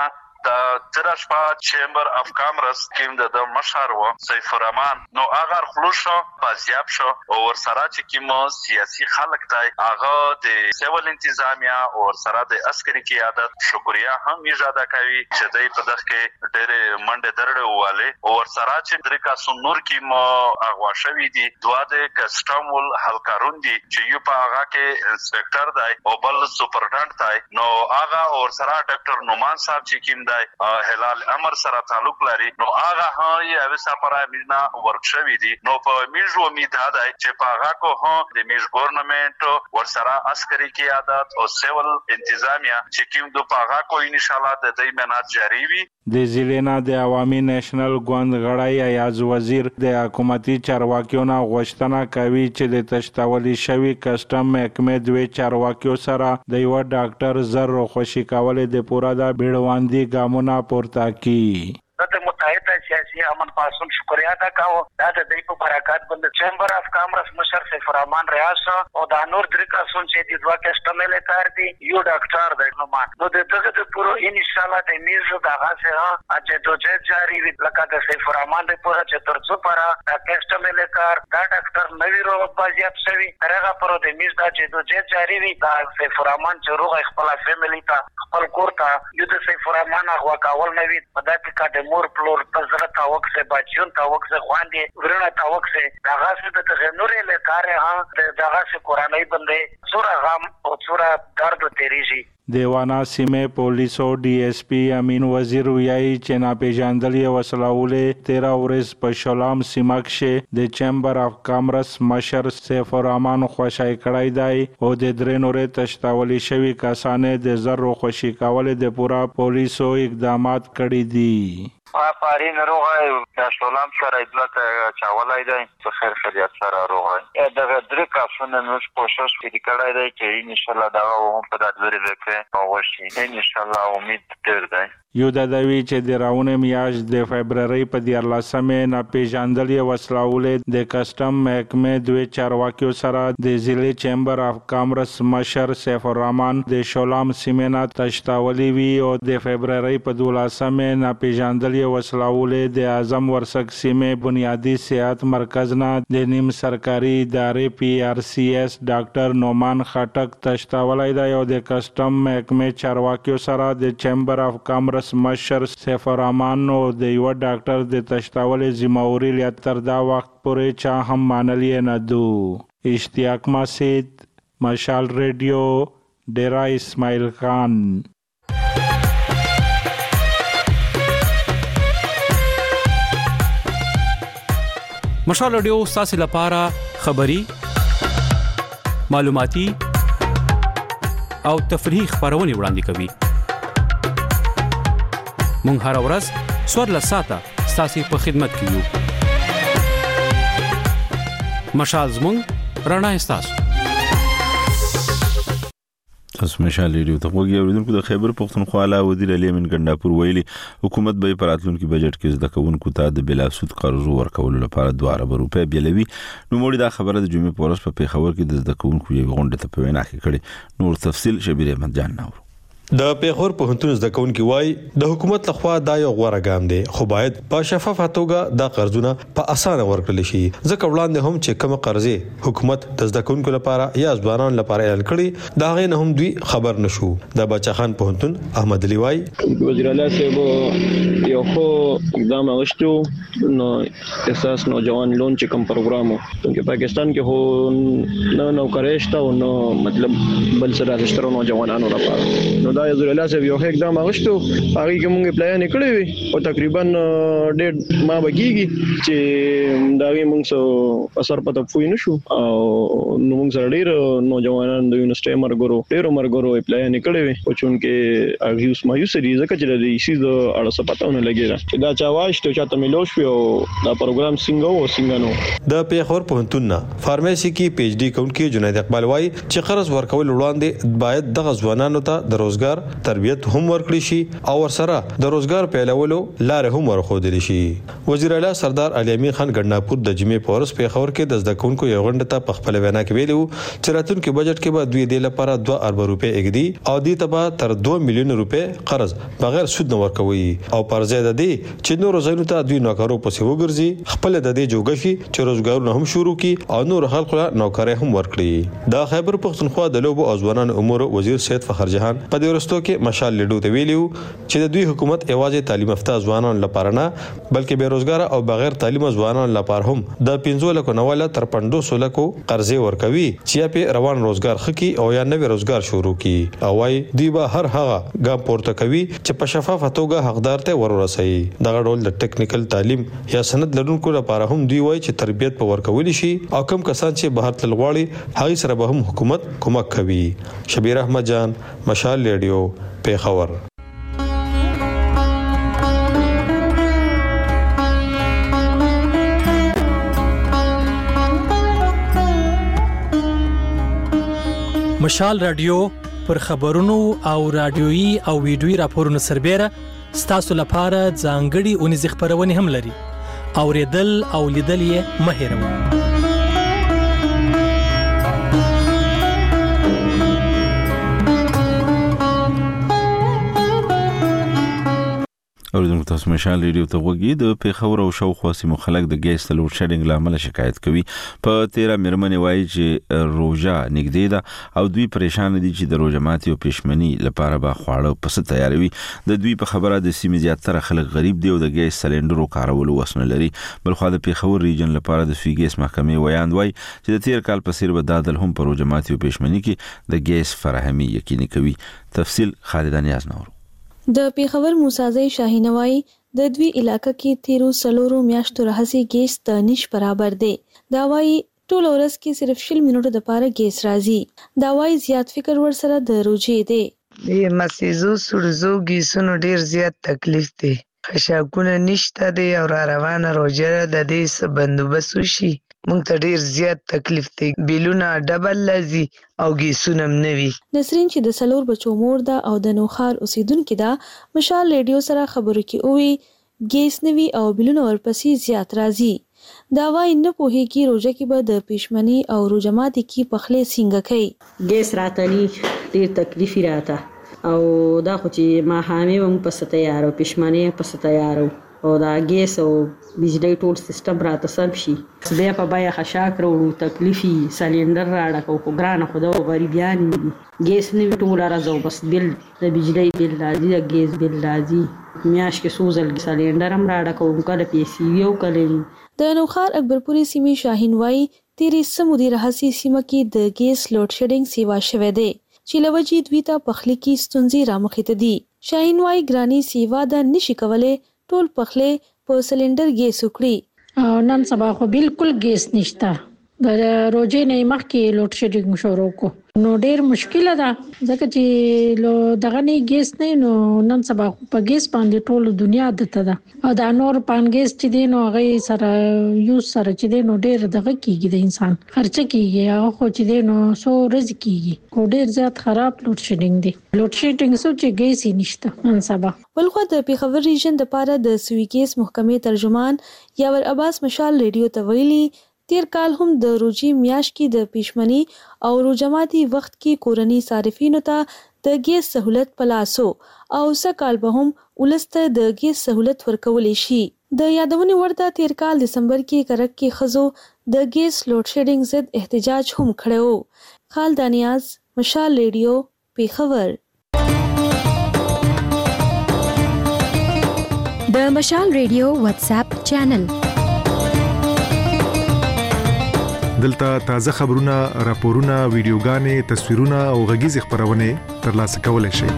د ترشپا چیمبر اف کامرس کیم د مشر و سیف الرحمن نو اگر خلوص بازیاب شو او ورسره چې کیم سیاسي خلک تای هغه د سیول انتظامیه او ورسره د عسکري قیادت شکریا هم اجازه کوي چې دای په دغه کې ډېر منډه درړه واله او ورسره چې درکا سنور کیم اغوا شوی دي دوا د کسټم ول حلقارون دي چې یو په هغه کې انسپکټر دی او بل سپرډنټ دی نو هغه ورسره ډاکټر نومان صاحب چې کیم دی هلال امر سره تعلق لري نو هغه هي اوسه پرا مینا ورکشوي دي نو په میژو امید ده چې په هغه کو هم د میژ ګورنمنت ورسره عسکري قیادت او سیول انتظامیه چې کیم دو په هغه کو ان شاء الله د دې منات جاری وي د زیلینا د عوامي نېشنل ګوند غړی ایاز وزیر د حکومتي چارواکیونو غوښتنه کوي چې د تشتاولي شوی کسٹم محکمه دوی چارواکیو سره د یو ډاکټر زر خوشی کولې د پورا د بیړواندی ګامونه پورته کی د متحده سیاسي امن پاسون شکریا ادا کاوه دا د دې په برکات بند چیمبر اف کامرس مشر سیف الرحمن ریاض او د نور درکا سون چې د دوا کسٹمل کار دی یو ډاکټر د نو مان نو د دغه د پورو ان شاء الله د میزو دغه سره چې دوجه جاری وي لکه د سیف الرحمن د پورا چې ترڅو پرا د کسٹمل کار دا ډاکټر نوی رو بازیاب شوی هغه پرو د میز دا چې دوجه جاری وي دا سیف الرحمن چې روغ خپل فیملی ته خپل کور ته یو د سیف الرحمن هغه کاول نوی په دغه کا د مور پلور تزغه تاوک سے بچون تاوک سے خواندې ورنه تاوک سے دغه څه د تغنورې له کار ها دغه څه قرآنی بندې سوره غم او سوره درد تیریږي دیوانا سیمه پولیسو ڈی ایس پی امین وزیر ویاي چې ناپېژاندلې وسلهولې تیرا ورځ په شلام سیمه کې د چیمبر اف کامرس مشر سیف الرحمن خوشای کړای دی او د درې نورې تشتاولي شوی کسانې د زر خوشي کولې د پورا پولیسو اقدامات کړي دي پارین روغه د شلام سره دلته چاولای دی په خیر خیریت سره روغه د درې کسانو نوش کوشش کړی دی چې ان شاء الله دا هم په دادوري وکړي او وشي ان شاء الله امید ډیر دی یو د دوی چې د راونه میاش د فبرवरी په دیارلسمه ناپېژاندلې وسلهولې د کسٹم محکمه دوی چارواکیو سره د ضلع چیمبر اف کامرس مشر سیف الرحمن د شلام سیمه نه تشتاولي وی او د فبرवरी په دولسمه ناپېژاندلې وسلهولې د اعظم ورسک سیمه بنیادی صحت مرکز نه د نیم سرکاري ادارې پی آر سی ایس ډاکټر نومان خټک تشتاولای دی او د کسٹم محکمه چارواکیو سره د چیمبر اف کامرس مشر سیف الرحمن نو د یو ډاکټر د تشتاولې ذمہواری لري تر دا وخت پورې چا هم مانلې نه دو اشتیاق مسید مشال ریډیو ډیرا اسماعیل خان مشال ریډیو ستاسو لپاره خبری معلوماتي او تفریحي خبرونه وړاندې کوي مونږ هر ورځ څوار لساته ستاسو په خدمت کې یو مشال زمونږ رڼا ستاسو تاسو مشال ریډیو ته وګورئ اوریدونکو د خیبر پختونخوا علاوه وزیر علي امین ګنداپور ویلي حکومت به په راتلونکي بجټ کې زده کوونکو ته د بلا سود قرض ورکولو لپاره دوه ارب روپۍ بیلوي نو موږ دا خبره د جمعې په ورځ په پیښور کې د زده کوونکو یو غونډه ته په وینا کې کړې نور تفصیل شبیر احمد جان نور د پیښور پوهنتون زده کوونکي وای د حکومت لخوا دا یو غوړه ګام دی خو باید په شفافه توګه دا قرضونه په اسانه ورکړل شي ځکه وړاندې هم چې کوم قرضې حکومت د زده کوونکو لپاره یا ځوانانو لپاره اعلان کړي دا غي نه هم دوی خبر نشو د بچا خان پوهنتون احمد علي وای وزیر اعلی صاحب یو خو اقدام اغشتو نو اساس نوجوان لون چې کوم پروګرام چې پاکستان کې هو نو نو کارشته او نو مطلب بل سره راشترو نوجوانانو لپاره نو دا وزیر اعلی صاحب یو اقدام اغشتو هغه کې مونږ پلان کړی وي او تقریبا ډېر ما بګیږي چې دا وی مونږ سو اثر پته پوي نشو او نو مونږ سره ډېر نوجوانان د یونیورسيټي مرګورو ډېر مرګورو پلان کړی وي او چونکه هغه اوس ما یو سری ځکه چې د ایسی د اړه پتاونه لګیږي چې دا چا واشته چاته ملوش او دا پروګرام څنګه او څنګه نو د پیښور پوهنتون نه فارمیسي کې پی ایچ ډي کوونکی جنید اقبال وای چې قرض ورکول وړاندې باید د غزوانانو ته د روزګار تربیت هم ورکړي شي او ورسره د روزګار پیلولو لارې هم ورخودل شي وزیر اعلی سردار علي امین خان ګڼاپور د جمعې په ورځ په خبر کې د زده کوونکو یو غونډه ته په خپل وینا کې ویلو چې راتلونکي بجټ کې به دوی د لپاره دوه ارب روپے اګدي او د تبا تر دوه میلیون روپے قرض بغیر سود نه ورکوي او پر ځای د دې چې نور زینو ته دوی نوکرو پسې وګرځي خپل د دې جوګشي چې روزګارونه هم شروع کی او نور خلکو نوکري هم ورکړي دا خیبر پختونخوا د لوبو او ځوانان امور وزیر سید فخر جهان په دې ورستو کې مشال لیډو ته ویلو چې د دوی حکومت ایوازې تعلیم یافته ځوانان لپاره نه بلکې بیروزګار او بغیر تعلیم ځوانان لپاره هم د پنځه لک نواله تر پندوس لک قرض ورکوي چې په روان روزګار خکې او یا نوې روزګار شروع کی او وايي دی به هر هغه ګام پورته کوي چې په شفافه توګه حقدار ته ورورسي دغه ډول د ټیکنیکل تعلیم یا سند لرونکو لپاره هم دی وایي چې تربیت په ورکول شي او کم کسان چې بهر تل غواړي هغه سره به هم حکومت کومک کوي شبیر احمد جان مشال ریډیو پیښور مشال رادیو پر خبرونو او رادیويي او ویډیويي راپورونو سربېره ستاسو لپاره ځانګړي اونیز خبرونه هم لري اوریدل او لیدل یې مه هېروئ اوریدونکو تاسو مشال ریډیو ته وګورئ د پیښور او شاوخوا سیمو خلک د ګیس لوډ شیډینګ لامل شکایت کوي په تیرا مرمنې وایي چې روزه نږدې ده او دوی پریشان دي چې د روزه ماتي او پښمنی لپاره به خواړه پس تیاروي د دوی په خبره د سیمې زیاتره خلک غریب دي او د ګیس سلندرو کارولو وسنه لري بل خو د پیښور ریجن لپاره د سوي ګیس محکمې ویاند وایي چې د تیر کال په څیر به دادل هم په روزه ماتي او پښمنی کې د ګیس فراهمي یقیني کوي تفصیل خالد نیاز نور د پیښور موسازۍ شاهینوای د دوی علاقې کې تیرو سلورو میاشتو راهسي ګیس ته نش برابر دی دا وایي ټول ورځ کې صرف شل منټو د پاره ګیس راځي دا وایي زیات فکر ور سره د روجې دی د مسیزو سړزو ګیسونو ډیر زیات تکلیف دی خشاکونه نشته دی او را روانه روجه د دې څه بندوبست وشي مونږ ته ډیر زیات تکلیف دی بیلونه ډبل لذي او ګیسونه منوي نسرین چې د سلور بچو مور ده او د نوخار اوسیدونکو ده مشال ریډیو سره خبرو کې اووي ګیس نوي او بیلونه ورپسې زیات راځي دا وایي نه پوهیږي روزه کې به د پښمنی او روزماتي کې پخلې سینګه کوي ګیس راتلی ډیر تکلیف راته او دا خو چې ما حامي هم پس تیارو پښمنی پس تیارو او دا ګیس او بجلی ټول سیستم راته سم شي بیا په بیا خشاک ورو تکلیفي سلندر راړه کو ګرانه خو د غریبیان ګیس نه ټول راځو بس بل د بجلی بل راځي د ګیس بل راځي میاش کې سوزل سلندر هم راړه کو کله پیسې یو کله د نوخار اکبرپوري سیمې شاهین وای تیرې سمودي رهسي سیمه کې د ګیس لوډ شیډینګ سیوا شوه دی چې لوجي دوی ته پخلی کې ستونزې رامخې ته دي شاهین وای ګرانی سیوا د نشي کوله ټول پخلې په سلندر ګیس وکړي او نن سبا خو بالکل ګیس نشته د روزې نه مخکې لوډ شیډینګ شروع کو نو ډیر مشکله ده ځکه چې لو دغه نه ګیس نه نو نن سبا په ګیس باندې ټول دنیا دته ده او دا نور پان ګیس چې دی نو هغه سره یو سره چې دی نو ډیر دغه کیږي د انسان خرچه کیږي هغه خو چې دی نو سو رزق کیږي کو ډیر زیات خراب لوډ شیډینګ دی لوډ شیډینګ سو چې ګیس نشته نن سبا بلخو د پیښور ریجن د پاره د سوي ګیس محکمې ترجمان یاور عباس مشال ریډیو ته ویلي تیر کال هم د روجي میاش کې د پښمنی او روجماتي وخت کې کورنی صارفینو ته د ګیس سہولت پلاسو او سکال به هم ولسته د ګیس سہولت ورکول شي د یادونه ورته تیر کال دسمبر کې کرک کې خزو د ګیس لوډ شیډینګ ضد احتجاج هم کړو خالد نیاز مشال ریډیو پیښور د مشال ریډیو واتس اپ چینل دلته تازه خبرونه راپورونه ویډیوګانې تصویرونه او غږیز خبرونه ترلاسه کولای شئ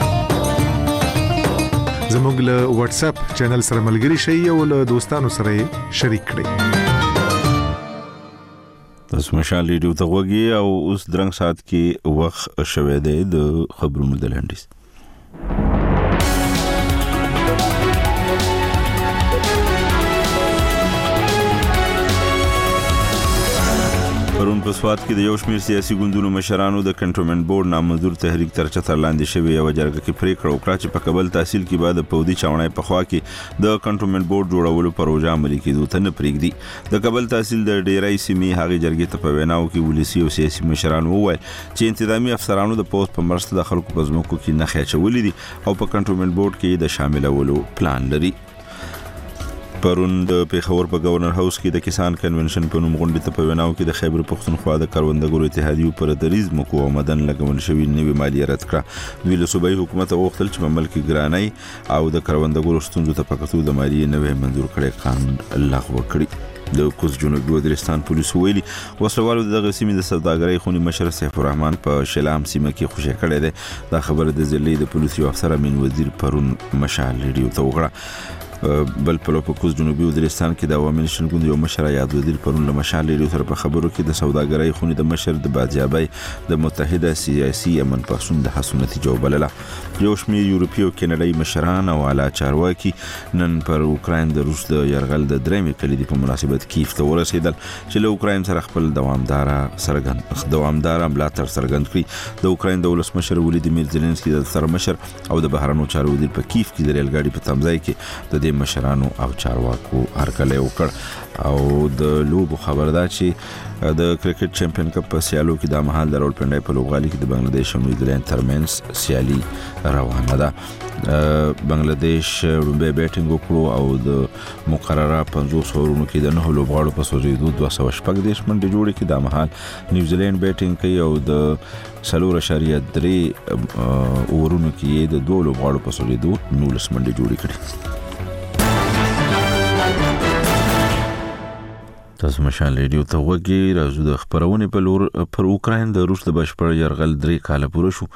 زموږ له واتس اپ چینل سره ملګري شئ او له دوستانو سره شریک کړئ تاسو مشال ریډیو ته وګورئ او اوس درنګ سات کې وخت شوه دی د خبرونو د لنډیز پرون په سواد کې د یو شمېر سیاسي ګوندونو مشرانو د کنټونمنت بورډ نامنظور تحریک تر چتر لاندې شوی یو جرګه کې پریکړه وکړه چې په کابل تحصیل کې بعد پودي چاونای په خوا کې د کنټونمنت بورډ جوړولو پروژه عملي کېدو ته نه پریږدي. د کابل تحصیل د ډیرای سیمې هغه جرګې ته په ویناو کې ولسی او سیاسي مشرانو وویل چې انتظامی افسرانو د پوسټ په مرسته د خلکو په ځمکو کې نه خېچولې دي او په کنټونمنت بورډ کې د شاملولو پلان لري. پرون د پیښور په گورنر هاوس کې د کسان کنونشن په نوم غونډې ته په ویناو کې د خیبر پښتونخوا د کروندګرو اتحادیو پر دریز مکو او مدن لګول شوی نوې مالیه رد کړه. دوی له صوبایي حکومت غوښتل چې په ملک ګرانۍ او د کروندګرو ستونزو ته په کتو د مالیې نوې منظور کړي قانون لغوه کړي. د کوز جنوبي وزیرستان پولیسو ویلي وسلوالو د غسیمې د سوداګرۍ خونی مشر سیف الرحمن په شلام سیمه کې خوشی کړی دی. دا خبره د ضلعي د پولیسو افسر امین وزیر پرون مشال ریډیو ته وکړه. بل په لوپکوز جنوبي وزیرستان کې د عوامي نشن ګوند یو مشر یاد وزیر پرون له مشال ریډیو سره په خبرو کې د سوداګرۍ خونی د مشر د بازیابۍ د متحده سیاسي امن پاسون د حسن نتیجه وبلله. یو شمېر یورپي او کینیډایي مشران او اعلی چارواکي نن پر اوکراین د روس د یرغل د درېمې کلیدي په مناسبت کیف ته ورسېدل چې له اوکراین سره خپل دوامدار سرګند دوامدار ملاتړ څرګند کړي. د اوکراین د ولسمشر ولادیمیر زيلنسکي د سرمشر او د بهرنیو چارو وزیر په کیف کې د ریل ګاډي په تمځای کې د دې مشرانو او چارواکو هرکلی وکړ. او د لوبو خبر دا چې د کرکټ چمپیون کپ په سیالو کې د مهال د راولپنډای په لوبغالي کې د بنگلاديش او نیوزیلند ترمنځ سیالي روانه ده. بنگلاديش لومبه بیټینګ وکړو او د مقرره پنځوس اورونو کې د نه لوبغاړو په سوځېدو دوه سوه شپږ دېرش منډې جوړې کړې. د مهال نیوزیلند بیټینګ کوي او د څلور اعشاریه درې اورونو کې د دوه لوبغاړو په سوځېدو نولس منډې جوړې کړې. تاسو مشال ریډیو ته وګورئ. راځو د خبرونه په لور پر اوکراین د روس د بشپړ يرغل درې کال پوره شو.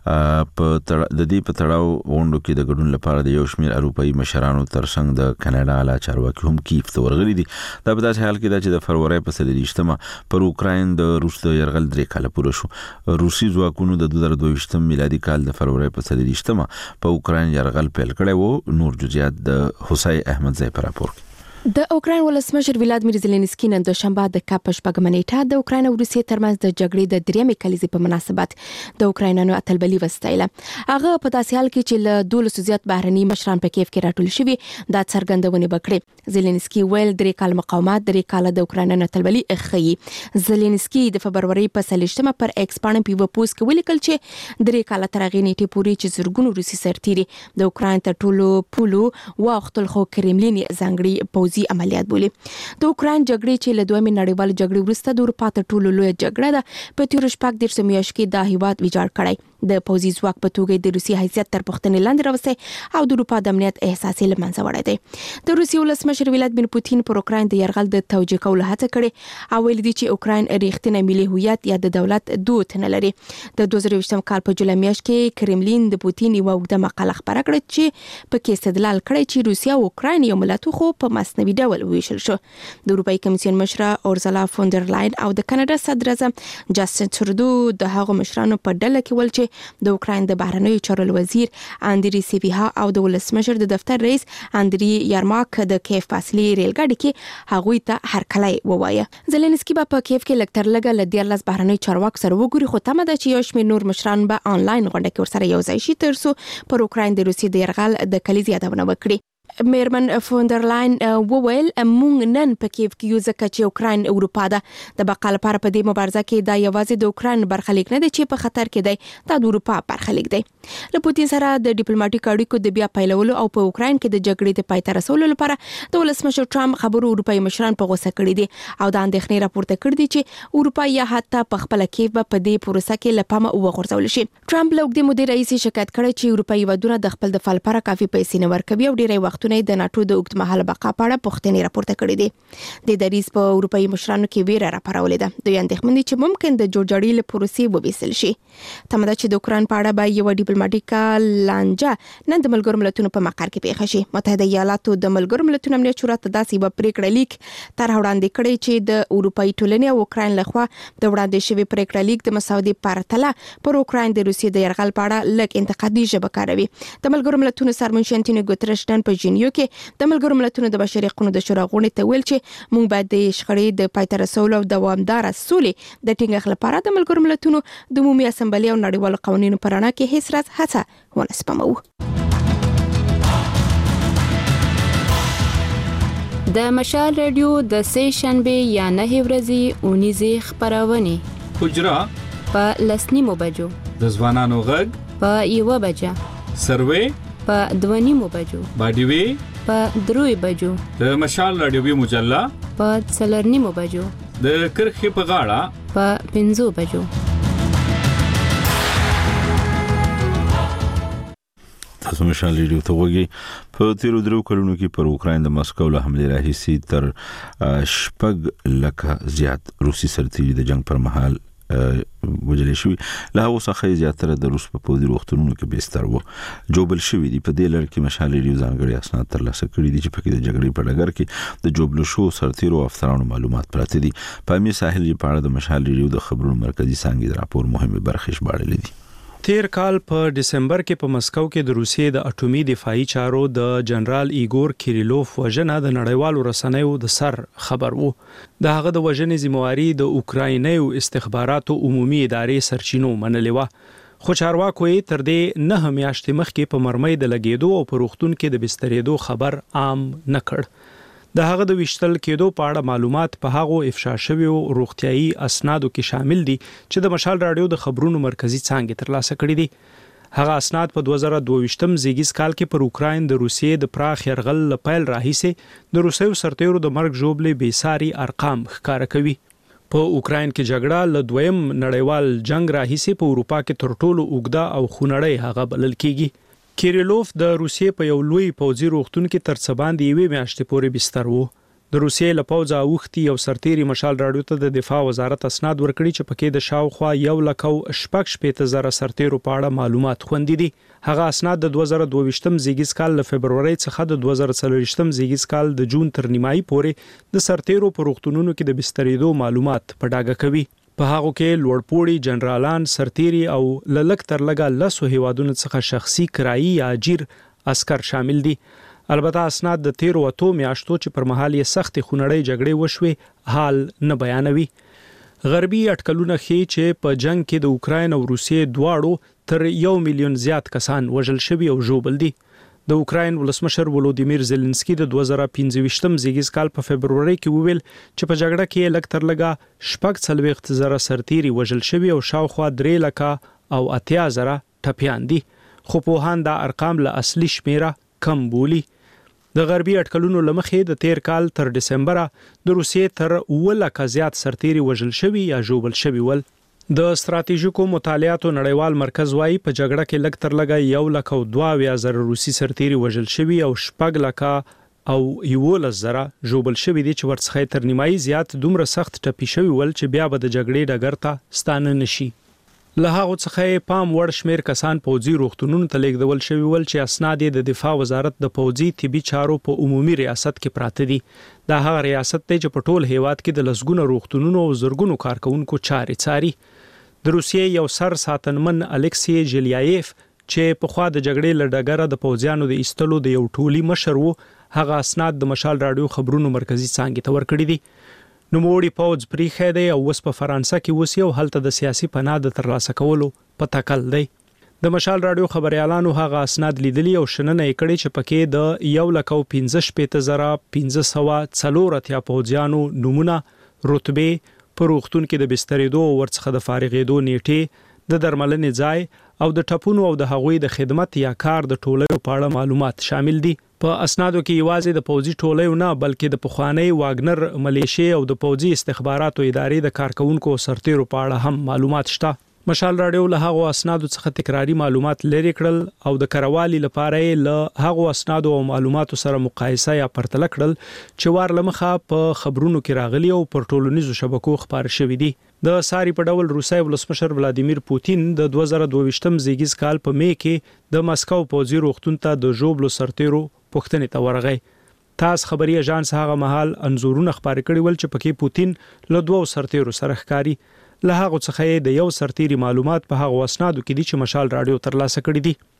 په د دې په تړاو غونډو کې د ګډون لپاره د یو شمېر اروپאי مشرانو ترڅنګ د کاناډا اعلی چارواکي هم کیف ته ورغلي دي. دا په داسې حال کې ده چې د فروری په څلوېښتمه پر اوکراین د روس د يرغل درې کال پوره شو. روسي ځواکونو د دوه زره دوه ویشتم میلادي کال د فروری په څلوېښتمه په اوکراین يرغل پیل کړی وو. نور جزئیات د حسین احمدزی په راپور. د اوکراین ولسمشر ولادیمیر زيلنسکي نن دوشنبه د کاپ شپږم نیټه د اوکراین او روسیې ترمنځ د جګړې د درېمې کلیزې په مناسبت د اوکراینانو اتلبلي وستایله. هغه په داسې حال کې چې له دولسو زیات بهرني مشران په کیف کې راټول شوي دا څرګندونه وکړه. زيلنسکي ویل درې کال مقاومت درې کال د اوکراینانو اتلبلي اخی. زيلنسکي د فبرवरी په څلوېښتمه پر ایکس باندې په پوسټ کې ولیکل چې درې کال تر هغې نیټې پورې چې زرګونو روسي سرتیري د اوکراین تر ټولو پولو واختل خو کرملین ځانګړي پوځي عملیات بولي. د اوکراین جګړې چې له دویمې نړیوال جګړې وروسته د اروپا تر ټولو لوی جګړه ده په تیر شپږ دیرش میاشت کې دا هیواد ویجاړ کړی. د پوځي ځواک په توګه د روسي حیثیت تر پوښتنې لاندې راوستي او د اروپا د امنیت احساس یې له منځه وړی دی. د روسي ولسمشر ولادیمیر پوتین پر اوکراین د یرغل د توجیه کولو هڅه کړې او ویلي دي چې اوکراین ریښتینی ملي هویت یا د دولت دود نه لري. د دوه زره ویشتم کال په جولای میاشت کې کرملین د پوتین یو اوږده مقاله خپره کړه چې په کې استدلال کړی چې روسیا او اوکراین یو ملت خو په مصنوعي ډول ویشل شو. د اروپאי کمیسیون مشره اورزلا فوندر لاین او د کاناډا صدر اعظم جاسټین ترودو د هغو مشرانو په ډله کې ول چې د اوکراین د بهرنیو چارو وزیر اندری سیویها او د ولسمشر د دفتر رئیس اندری یارماک د کیف فاصلې ریل ګاډي کې هغوی ته هرکلی ووایه. زيلنسکي په کیف کې لکتر لګه ل دیارلس بهرنیو چارواکو سره وګوري خو تمه ده چې یو شمېر نور مشران به آنلاین غونډه کې ورسره یو ځای شي ترڅو پر اوکراین د روسیې د يرغل د کلیزې یادونه وکړي. میرمن فوندر لاین وویل مونږ نن په کیف کې یو ځکه چې اوکراین اروپا ده. د بقا لپاره په دې مبارزه کې دا یوازې د اوکراین برخلیک نه دی چې په خطر کې دی، دا د اروپا برخلیک دی. له پوتین سره د ډیپلوماټیک اړیکو د بیا پیلولو او په اوکراین کې د جګړې د پای ته رسولو لپاره د ولسمشر ټرمپ خبرو اروپאי مشران په غوسه کړي دي او د اندېښنې راپورته کړي دي چې اروپا یا حتی په خپل کیف په دې پروسه کې لپاره وغورځول شي. ټرمپ له اوږدې مودې راهیسې شکایت کړی چې اروپאי هیوادونه د خپل دفاع لپاره کافي پیسې نه ورکوي او ډېری وختونه د ناتو د اوږدمهاله بقا په اړه پوښتنې راپورته کړې دي. د دریځ په اروپאי مشرانو کې ویره راپارولې ده. دوی اندېښمن دي چې ممکن د جوړجاړي له پروسې وبېسل شي. تمه ده چې د اوکراین په اړه به یو ډیپلوماټیکه لانجه نن د ملګرو ملتونو په مقر کې پیښه شي. متحده ایالاتو د ملګرو ملتونو امنیت شورا ته داسې یوه پریکړه لیک طرح وړاندې کړی چې د اروپאי ټولنې او اوکراین لخوا د وړاندې شوي پریکړه لیک د مسودې په پرتله پر اوکراین د روسیې د یرغل په اړه لږ انتقادي ژبه کاروي. د ملګرو ملتونو سرمنشي انټونیو ګوتریش نن په جنیو کې د ملګرو ملتونو د بشري حقوقو د شورا غونډې ته ویل چې موږ باید د شخړې د پای ته رسولو او دوامدار سولې د ټینګښت لپاره د ملګرو ملتونو د عمومي اسمبلی او نړیوالو قوانینو په رڼا کې هیڅ راز هڅه ونه سپموو. د مشال رادیو د سې شنبه یا نه ورځې اونیزه خبرونه حجرا په لسنیمو بجو، د ځوانانو غږ په یو بجه، سروې په دونیمو بجو، باډیوي په دروي بجو، د مشال رادیوي مجله په څلورنیمو بجو، د کرخي په غاړه په پنځو بجو. تاسو مشال ریډیو ته وګورئ. په تیرو درو کلونو کې پر اوکراین د مسکو له حمله راهیسي تر شپږ لکه زیات روسي سرتیري د جنگ پر مهال وجل شوی، له هغه څخه زیاتره د روس په پوځي روغتونونو کې بستر وو جوبل شوی دی. په دې لړ کې مشال ریډیو ځانګړي اسناد ترلاسه کړي دي چې په کې د جګړې په ډګر کې د جوبل شو سرتیرو او افسرانو معلومات پراته دي. په امي ساحل په اړه د مشال ریډیو د خبرونو مرکزی څنګه د راپور مهمه برخه شباړلې دي. تیر کال په دسمبر کې په مسکو کې د روسیې د اټومي دفاعي چارو د جنرال ایګور کیریلوف وژنه د نړیوالو رسنیو د سر خبر وو. د هغه د وژنې ذمہواری د اوکراینیو استخباراتو عمومي ادارې سرچینو منلې و، خو چارواکو یې تر دې نه میاشتې مخکې په مرمۍ د لګیدو او په روغتون کې د بسترېدو خبر عام نه کړ. د هغه د وشتل کېدو په اړه معلومات په هغه افشا شویو روغتيایي اسنادو کې شامل دي چې د مشال رادیو د خبرونو مرکزی څنګه ترلاسه کړي دي. هغه اسناد په دوه زره دوه ویشتم زیږیز کال کې پر اوکراین د روسیې د پراخ يرغل لپیل راهیسه د روسیو سرتیرو د مرګ جوړلې بیساري ارقام ښکار کوي. په اوکراین کې جګړه له دویم نړیوال جنگ راهیسه په اروپا کې تر ټولو اوږده او خونړۍ هغه بلل کیږي. کیریلوف د روسیې په یو لوی پوځي روغتون کې تر څه باندې یوې میاشتې پورې بستر وو. د روسیې له پوځه اوختي یو سرتیري مشال رادیو ته د دفاع وزارت اسناد ورکړي چې پکې د شاوخوا یو لک او شپږ شپېته زره سرتیرو په اړه معلومات خوندي دي. هغه اسناد د دوه زره دوه ویشتم زیږیز کال له فبرवरी څخه د دوه زره څلور ویشتم زیږیز کال د جون تر نیمایي پورې د سرتیرو په روغتونونو کې د بسترېدو معلومات په ډاګه کوي. په هغه کې لوړپوړي جنرالان سرتیري او للک تر لګا لسو هیوادونو څخه شخصي کرایي یا اجیر عسكر شامل دي. البته اسناد د تیرو اتو میاشتو چې پر مهال یې سخت خونړۍ جګړې وشوي حال نه بیانوي. غربي اټکلونه ښیي چې په جنگ کې د اوکراین او روسیې دواړو تر یو میلیون زیات کسان وژل شوي او ژوبل دي. د اوکراین ولسمشر ولودیمیر زيلنسکي د دوه زره پنځه ویشتم زیږیز کال په فبرवरी کې وویل چې په جګړه کې لک تر لګا شپږ څلوېښت زره سرتیري وژل شوي او شاوخوا درې لکه او اتیا زره ټپیان دي، خو پوهان دا ارقام له اصلي شمیره کم بولي. د غربي اټکلونو لمخې د تیر کال تر دسمبره د روسیې تر اوه لکه زیات سرتیري وژل شوي یا ژوبل شوي ول. د ستراتیژیکو مطالعاتو نړیوال مرکز وايي په جګړه کې لک تر لګا یو لک او دوه اویا زره روسي سرتیري وژل شوي او شپږ لکه او یولس زره ژوبل شوي دي چې ورڅخه تر نیمایي زیات دومره سخت ټپي شوي ول چې بیا به د جګړې ډګر ته ستانه نشي. له هغه څخه پام وړ شمیر کسان پوځي روغتونونو ته لیږدول شوي ول چې اسناد د دفاع وزارت د پوځي طبي چارو په عمومي ریاست کې پراته دي. دا هغه ریاست دی چې په ټول هیواد کې د لسګونو روغتونونو او زرګونو کارکونکو چارې څاري. د روسیې یو سر ساتنمن الکسی ژیلیایف چې په خوا د جګړې لړډګره د پوځیانو د ایستلو د یو ټولي مشر وو، هغه اسناد د مشال رادیو خبرونو مرکزی څنګه ته ورکړي دي. نو موړي پوز پریخه دی او وس په فرانسه کې وسی او هلته د سیاسي پناه د ترلاسه کولو په تکل دی. د مشال رادیو خبريالانو هغه اسناد لیدلی او شننه کړي چې پکې د یو لک او پنځه شپېته زره پنځه سوه څلور اتیا پوځیانو نمونه، رتبه، په روغتون کې د بسترېدو او ورڅخه د فارغېدو نیټه، د درملنې ځای او د ټپونو او د هغوی د خدمت یا کار د ټولیو په اړه معلومات شامل دي. په اسنادو کې یوازې د پوځي ټولیو نه بلکې د پخوانی واګنر ملیشیا او د پوځي استخباراتو ادارې د کارکونکو سرتیرو په اړه هم معلومات شته. مشال رادیو له هغو اسنادو څخه تکراری معلومات لري کړل او د کروالي لپاره له هغو اسنادو او معلوماتو سره مقایسه یا پرتله کړل چې وار لمخه په خبرونو کې راغلي او پر ټولنیزو شبکو خبر شوي دي. د ساری په ډول روسي ولسمشر ولادیمیر پوتین د دوه زره دوه ویشتم زیږیز کال په می کې د مسکو پوځي روغتون ته د ژوبلو سرتیرو پښتنې ته ورغی. تاس خبري اژانس هغه مهال انزورونه خبري کړي ول چې پکې پوتین له دوه سرتیرو سره ښکاری. له هغه څخه د یو سرتیري معلومات په هغه اسنادو کې دي چې مشال رادیو ترلاسه کړي دي.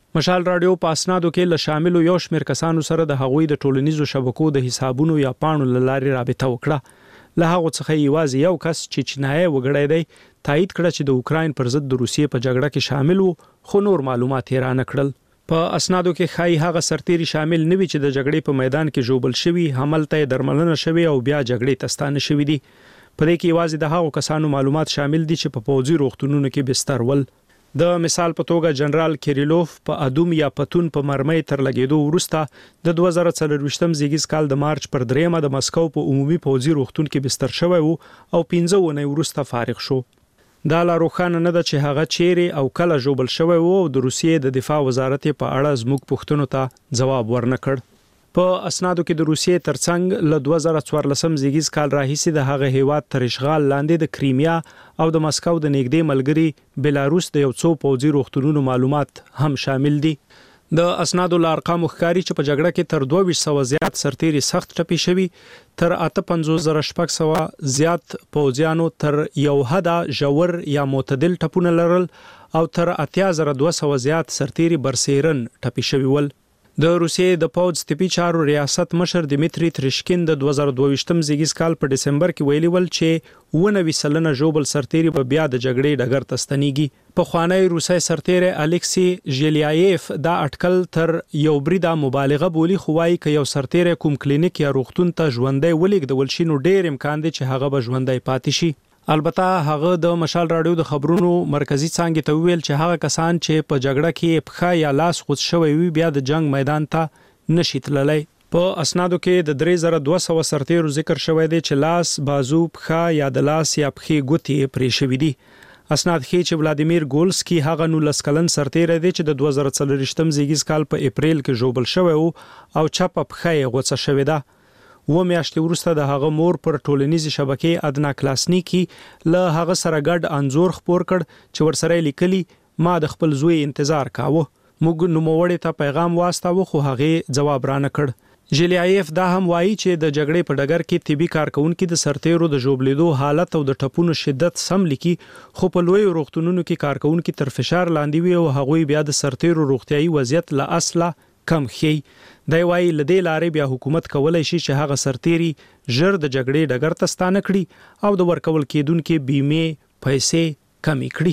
مشال رادیو په اسنادو کې له شاملو یو شمېر کسانو سره د هغوی د ټولنیزو شبکو د حسابونو یا پاڼو له لارې رابطه وکړه. له هغو څخه یوازې یو کس چې چینایي وګړی دی تایید کړه چې د اوکراین پر ضد د روسیې په جګړه کې شامل وو، خو نور معلومات یې رانه کړل. په اسنادو کې ښایي هغه سرتیري شامل نه وي چې د جګړې په میدان کې ژوبل شوي، هملته یې درملنه شوې او بیا جګړې ته ستانه شوي دي. په دې کې یوازې د هغو کسانو معلومات شامل دي چې په پوځي روغتونونو کې بستر ول. د مثال په توګه جنرال کیریلوف په ادوم یا پتون په مرمۍ تر لګېدو وروسته د دوه زره څلرویشتم زیږیز کال د مارچ پر دریمه د مسکو په عمومي پوځي روغتون کې بستر شوی وو او پنځه اونۍ وروسته فارغ شو. دا لا روښانه نه ده چې هغه چیرې او کله ژوبل شوی وو او د روسیې د دفاع وزارت په اړه زموږ پوښتنو ته ځواب ورنه کړ. په اسنادو کې د روسیې ترڅنګ له دوه زره څوارلسم زیږیز کال راهیسې د هغه هیواد تر اشغال لاندې د کریمیا او د مسکو د نږدې ملګری بیلاروس د یو څو پوځي روغتونونو معلومات هم شامل دي. د اسنادو له ارقامو ښکاري چې په جګړه کې تر دوه ویشت سوه زیات سرتیري سخت ټپي شوي، تر اته پنځوس زره شپږ سوه زیات پوځیانو تر یو حده ژور یا معتدل ټپونه لرل او تر اتیا زره دوه سوه زیات سرتیري برسیرن ټپي شوي ول. د روسیې د پوځ طبي چارو ریاست مشر دمیتری تریشکین د دوه زره دوه ویشتم زیږیز کال په ډسمبر کې ویلي ول چې اووه نوي سلنه ژوبل سرتیري به بیا د جګړې ډګر ته ستنېږي. پخوانی روسي سرتیری الکسی ژیلیایف دا اټکل تر یو بریده مبالغه بولی، خو وایي که یو سرتیری کوم کلینیک یا روغتون ته ژوندی ولېږدول شي نو ډېر امکان دی چې هغه به ژوندی پاتې شي. البته هغه د مشال رادیو د خبرونو مرکزی څانګې ته ویل چې هغه کسان چې په جګړه کې پخا یا لاس غوڅ شوی وي بیا د جنگ میدان ته نشي تللی. په اسنادو کې د درې زره دوه سوه سرتیرو ذکر شوی دی چې لاس، بازو، پخا یا د لاس یا پښې ګوتې پرې شوي دي. اسناد ښیي چې ولادیمیر ګولسکي هغه نولس کلن سرتیری دی چې د دوه زره څلرویشتم زیږیز کال په اپریل کې ژوبل شوی وو او چپه پښه یې غوڅه شوې ده. و میاشتې وروسته د هغه مور پر ټولنیزې شبکې ادنا کلاسنیکی له هغه سره ګډ انځور خپور کړ چې ورسره لیکلي ما د خپل زوی انتظار کاوه. موږ نوموړې ته پیغام واستاوه خو هغه جواب رانه کړ. ژیلیایف دا هم وایي چې د جګړې په ډګر کې طبي کارکونکي د سرتیرو د ژوبلیدو حالت او د ټپونو شدت سم لیکي، خو په لوی روغتونونو کې کارکونکي تر فشار لاندې وي او هغوی بیا د سرتیرو روغتیايي وضعیت له اصله کم ښیي. دی وایي له دې لارې بیا حکومت کولی شي چې هغه سرتیري ژر د جګړې ډګر ته ستانه کړي او د ورکول کېدونکې بیمې پیسې کمې کړي.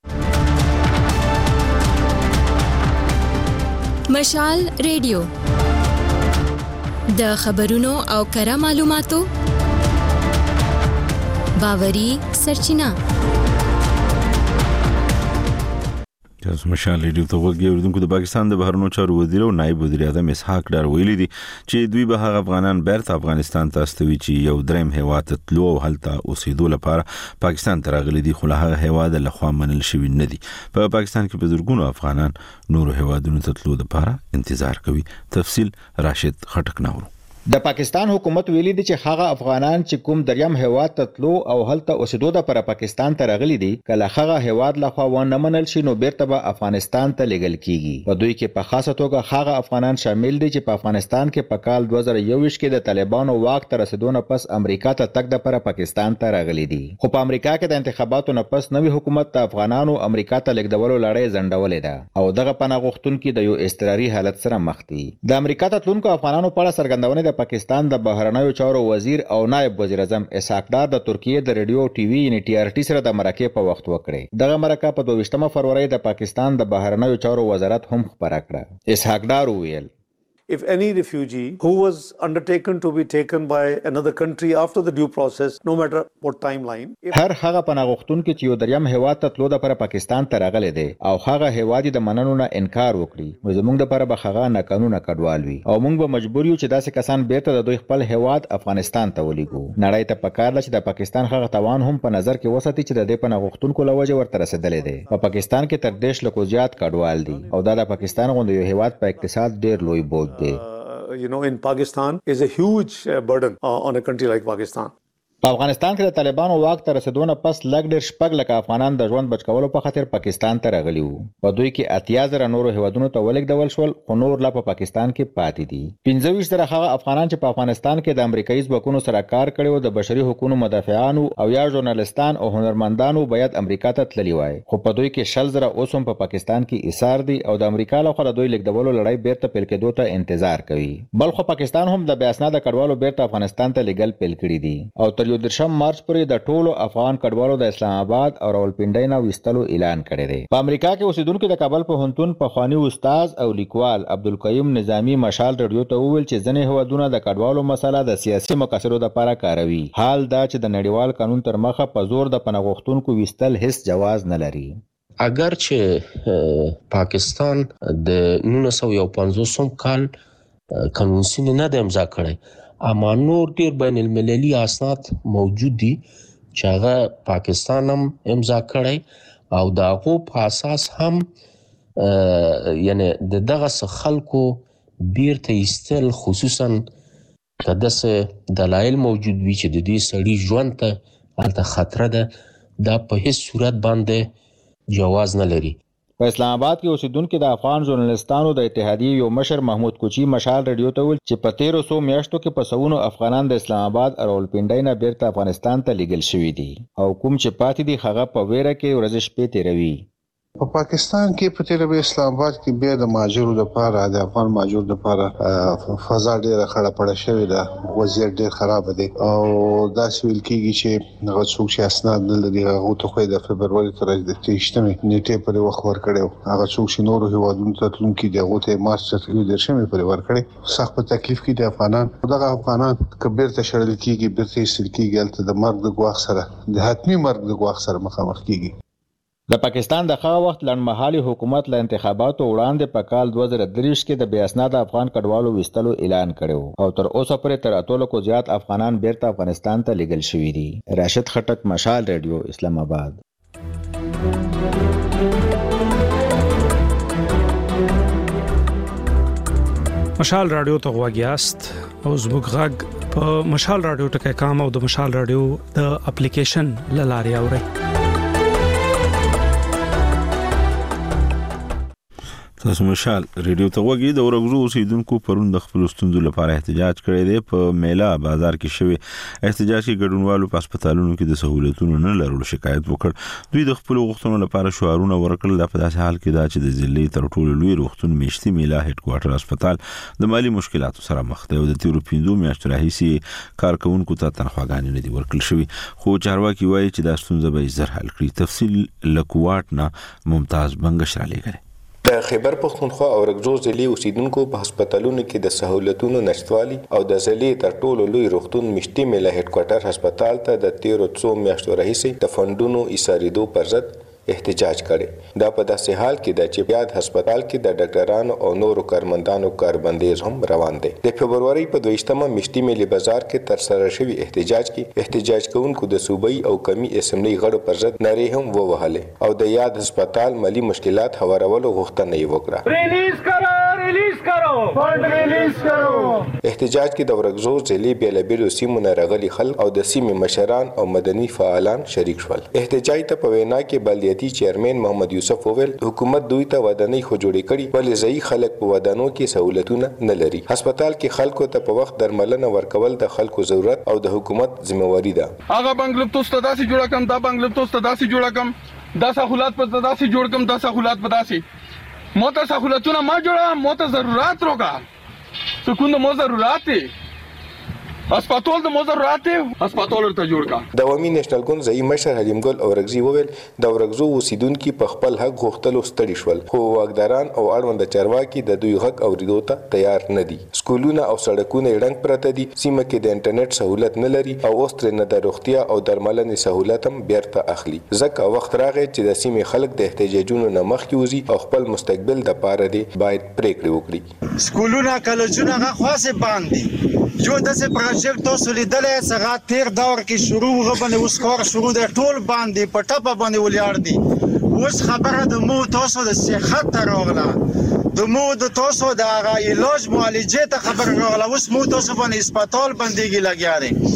مشال ریډیو د خبرونو او کره معلوماتو باوري سرچینه. مشال ریډیو ته وګورئ. اوریدونکو د پاکستان د بهرنیو چارو وزیر او نائب وزیر اعظم اسحاق ډار ویلي دي چې دوی به هغه افغانان بیرته افغانستان ته استوي چې یو دریم هیواد ته تلو او هلته اوسېدو لپاره پاکستان ته راغلي دي، خو له هغه هیواد لخوا منل شوي نه دي. په پاکستان کې په زرګونو افغانان نورو هیوادونو ته تلو لپاره انتظار کوي. تفصیل راشد خټک ناورو. د پاکستان حکومت ویلي دي چې هغه افغانان چې کوم دریم هیواد ته تلو او هلته اوسېدو لپاره پاکستان ته راغلي دي کله هغه هیواد لخوا ونه منل شي نو بیرته به افغانستان ته لیږل کیږي. په دوی کې په خاصه توګه هغه افغانان شامل دي چې په افغانستان کې په کال دوه زره یو ویشت کې د طالبانو واک ته رسیدو نه پس امریکا ته تګ لپاره پاکستان ته راغلي دي. خو په امریکا کې د انتخاباتو نه پس نوی حکومت د افغانانو امریکا ته لیږدولو لړۍ ځنډولې ده او دغه پناه غوښتونکي د یو اضطراري حالت سره مخ دي. د امریکا ته تلونکو افغانانو په اړه څرګندونه د پاکستان د بهرنیو چارو وزیر او نائب وزیر اعظم اسحاق ډار د ترکیې د ریډیو ټي وي یعنی ټي آر ټي سره د مرکې په وخت وکړي. دغه مرکه په دوه ویشتمه فروری د پاکستان د بهرنیو چارو وزارت هم خبره کړه. اسحاق ډار وویل if any refugee who was undertaken to be taken by another country after the due process, no matter what timeline. هر هغه پناه غوښتونکي چې یو دریم هیواد ته تلو لپاره پاکستان ته راغلي دي او هغه هیواد د مننو نه انکار وکړي، نو زموږ لپاره به هغه نه قانوني کډوال وي او موږ به مجبور یو چې داسې کسان بیرته د دوی خپل هیواد افغانستان ته ولېږو. نړۍ ته پکار ده چې د پاکستان هغه توان هم په نظر کې وساتي چې د دې پناه غوښتونکو له وجې ورته رسېدلې دي. په پاکستان کې تر دېرش لکو زیات کډوال دي او دا د پاکستان غوندې یو هیواد په اقتصاد ډېر لوی بوج دی. You know, in Pakistan is a huge uh, burden uh, on a country like Pakistan. په افغانستان کې د طالبانو واک ته رسیدونه پس لږ ډېر شپږ لکه افغانان د ژوند بچ کولو په خاطر پاکستان ته راغلي وو. په دوی کې اتیا زره نورو هیوادونو ته ولېږدول شول، خو نور لا په پاکستان کې پاتې دي. پنځه ویشت زره هغه افغانان چې په افغانستان کې د امریکایي ځواکونو سره کار کړی و، د بشري حقوقو مدافعانو او یا ژورنالستان او هنرمندانو باید امریکا ته تللی وای، خو په دوی کې شل زره اوس هم په پاکستان کې ایثار دي او د امریکا لخوا د دوی لېږدولو لړۍ بیرته پیل کېدو ته انتظار کوي. بل خو پاکستان هم د بې اسناده کډوالو بیرته افغانستان ته لېږل پیل کړي دي او تر یو دېرشم مارچ پورې د ټولو افغان کډوالو د اسلام آباد او راولپنډۍ نه ویستلو اعلان کړی دی. په امریکا کې اوسیدونکو د کابل پوهنتون پخوانی استاد او لیکوال عبدالقیوم نظامی مشال رادیو ته وویل چې ځینې هیوادونه د کډوالو مسله د سیاسي مقاصدو لپاره کاروي. حال دا چې د نړیوال قانون تر مخه په زور د پناه غوښتونکو ویستل هیڅ جواز نه لري. اگر چې پاکستان د نولس سوه پنځوس کال قانون نه د امضا کړی، اما نور ډیر بین المللي اسناد موجود دي چې هغه پاکستان هم امضا کړی او د هغو په اساس هم یعنی د دغه خلکو بیرته ایستل، خصوصا که داسې دلایل موجود وي چې د دې سړي ژوند ته هلته خطره ده، دا په هیڅ صورت باندې جواز نه لري. په اسلام آباد کې اوسیدونکو د افغان ژورنالستانو د اتحادیې یو مشر محمود کوچی مشال رادیو ته وویل چې په تیرو څو میاشتو کې په سوونو افغانان د اسلام آباد او راولپنډۍ نه بیرته افغانستان ته لیږل شوي دي او کوم چې پاتې دي هغه په ویره کې ورځې شپې تیروي. په پاکستان کې په تیر به اسلام آباد کې بیا د ماجرو لپاره د افغان ماجرو لپاره فضا ډیره خړه پړه شوې ده، وضعیت ډیر خراب دی او دا سویل کېږي چې هغه څوک چې اسناد نه لري هغه ته خو د فبروري تر تېشتمې نیټې پورې وخت ورکړی، هغه څوک چې نورو هیوادونو ته تلونکي دي هغه ته مارچ تر دېرشمې پورې ورکړی. سخت په تکلیف کې دي افغانان. دغه افغانان که بیرته شړل کېږي، بیرته ایستل کېږي، هلته د مرګ د ګواښ سره د حتمي مرګ د ګواښ سره مخامخ کېږي. د پاکستان د هغه وخت لنډمهالي حکومت له انتخاباتو وړاندې په کال دوه زره دېرش کې د بې اسناده افغان کډوالو ویستلو اعلان کړی او تر اوسه پورې تر اتو لکو زیات افغانان بیرته افغانستان ته لیږل شوي دي. راشد خټک، مشال رادیو، اسلام آباد. مشال رادیو ته غوږ یاست او زموږ غږ په مشال رادیو ټکی کام او د مشال رادیو د اپلیکیشن له لارې اورئ. تاسو مشال ریډیو ته وګورئ. د ورغزو اوسیدونکو پرون د خپل ستونزو لپاره احتجاج کړی دی. په میلا بازار کې شوی احتجاج کې ګډونوالو په هسپتالونو کې د سہولتونو نه لرلو شکایت وکړ. دوی د خپل غوښتنو لپاره شعارونه ورکړل. په داسې حال کې دا چې د ضلع تر ټولو لوی روغتون میشتي میلا هډ کوارټر هسپتال د مالی مشکلاتو سره مخ دی او د تیرو پنځو میاشتو راهیسې کارکونکو ته تنخواګانې نه دي ورکړل شوی، خو چارواکي وایي چې دا ستونزه به زر حل کړي. تفصیل لکوات نه ممتاز بنگش را لګل. د خیبر پختونخوا او رګزو ضلعي اوسیدونکو په هسپتالونو کې د سہولتونو نشټوالي او د ضلعي تر ټولو لوی روغتون مشتي میله هډ کوارټر هسپتال ته د تیرو څو میاشتو راهیسې د فندونو ایساریدو پر ضد احتجاج کړي. دا په داسې حال کې د چې یاد هسپتال کې د ډاکټرانو او نورو کارمندانو کاربندیز هم روان دي. د فبرवरी په دویشتمه مشتي میلې بازار کې تر سره شوی احتجاج کې احتجاج کوونکو د صوبایي او کمی اسمبلی غړو پر ضد نارې هم ووهلې او د یاد هسپتال مالی مشکلات هوارولو غوښتنه یې وکړه. ریلیز کړو ریلیز کړو فند ریلیز کړو. احتجاج کې د ورغزو ضلعي بیلابیلو سیمو نه راغلي خلک او د سیمې مشران او مدني فعالان شریک شول. احتجاج ته په وینا کې بلدیاتي چیرمن محمد یوسف وویل حکومت دوی ته ودانۍ خو جوړې کړي ولې ځای خلک په ودانو کې سہولتونه نه لري. هسپتال کې خلکو ته په وخت درملنه ورکول د خلکو ضرورت او د حکومت ذمہواری ده. هغه بنگلو توسته داسې جوړه کم دا بنگلو توسته داسې جوړه کم دا سہولت په داسې جوړ کم دا سہولت په داسې موته سہولتونه ما جوړه موته ضرورت روکا سکون مو ضرورت دی هسپتال د مو ضرورت دی هسپتال ورته جوړ کا. د عوامي نېشنل ګوند ځای مشر حلیم ګل اورغزي وویل د اورغزو اوسیدونکو په خپل حق غوښتلو ستړي شول خو واګداران او اړوند چارواکي د دوی حق اوریدو ته تیار نه دي. سکولونه او سړکونه ډنګ پرته دي. سیمه کې د انټرنیټ سہولت نه لري او اوس تر نه د روغتیا او درملنې سہولت هم بیرته اخلي. ځکه وخت راغی چې د سیمې خلک د احتجاجونو نه مخکې وځي او خپل مستقبل د پاره دی باید پریکړه وکړي. سکولونه کالجونه هغه خاصه باندې جو داسې پروژیکټ تاسو لیدلې څنګه تیر دور کې شروع غوښنه اوس کار شروع د ټول باندې په ټاپه باندې ولیار دي. اوس خبره د مو تاسو د صحت ته راغله د مو د تاسو د علاج معالجې ته خبر راغله اوس مو تاسو باندې هسپتال باندې لګیا دي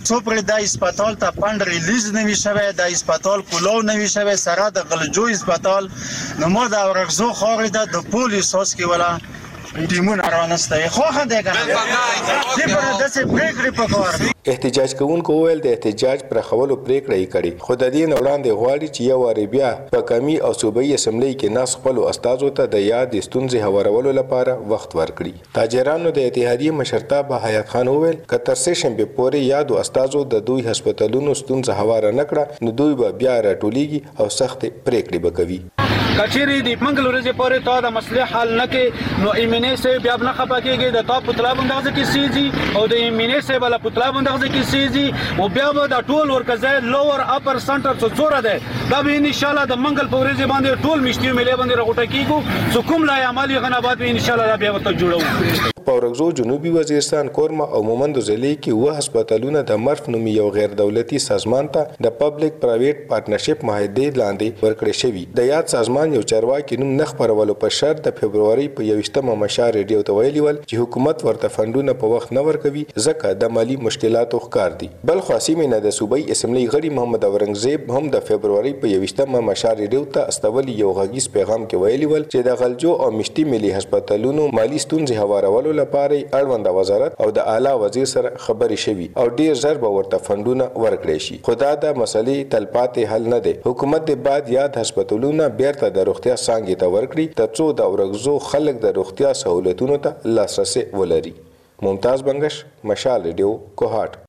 څو پر د هسپتال ته فند ریلیز نه وی شوی د هسپتال کولو نه وی شوی سره د غلجو هسپتال نو مو د ورغزو خوري د پولیس اوس کې ولا ټیمونه روانسته خو هدا کنه دې پر داسې پریکړې پکور احتجاج کوونکو ویل د احتجاج پر خولو پریکړه یې کړې خو د دې وړاندې غواړي چې یو واری بیا په کمی او صوبایي اسمبلی کې ناس خپل استادو ته د یاد ستونزې هوارولو لپاره وخت ورکړي تاجرانو د اتحادیې مشرتابه حیات خان ویل که تر سه شنبه پورې یادو استادو د دوی هسپتالونو ستونزه هواره نکړه نو دوی به بیا راټولېږي او سخت پریکړې وکوي کچېری د منګل ورځې پورې تا د مسلې حل نه کې نو ایمینې سه بیا نه خپکیږي د تا پتلا بندغه کې سيزي او د ایمینې سه بل پتلا بندغه کې سيزي او بیا به د ټول ورکزې لوور اپر سنټر څو څوره ده دا به ان شاء الله د منګل په ورځې باندې ټول مشتي ملي باندې راغټه کیږي څو کوم لا عملي غنابات به ان شاء الله بیا وته جوړو پورغزو جنوبي وزیرستان کورما او مومندو ضلع کې و هسپتالونه د مرف نومي یو غیر دولتي سازمان ته د پبلک پرایویټ پارتنرشپ معاهده لاندې ورکړې شوی د یاد سازمان یو چارواکي نوم نخ پرولو په شرط د فبرवरी په یوشتمه مشار ریډیو ته ویلي ول چې حکومت ورته فندونه په وخت نه ورکوي ځکه د مالی مشکلاتو ښکار دي بل خاصی نه د صوبایي اسمبلی غړي محمد اورنګزیب هم د فبرवरी په یوشتمه مشار ریډیو ته استولی یو غږیز پیغام کې ویلي ول چې د غلجو او مشتي ملي هسپتالونو مالی ستونزې هوارولو لپاره اړوند وزارت او د اعلی وزیر سره خبرې شوي او ډیر ژر به ورته فندونه ورکړي شي خو دا د مسلې تلپاتې حل نه دی حکومت د بعد یاد هسپتالونه بیرته د روغتیا څانګې ته ورکړي ترڅو د اورغزو خلک د روغتیا سہولتونو ته لاسرسي ولري ممتاز بنگش مشال ریډیو کوهاټ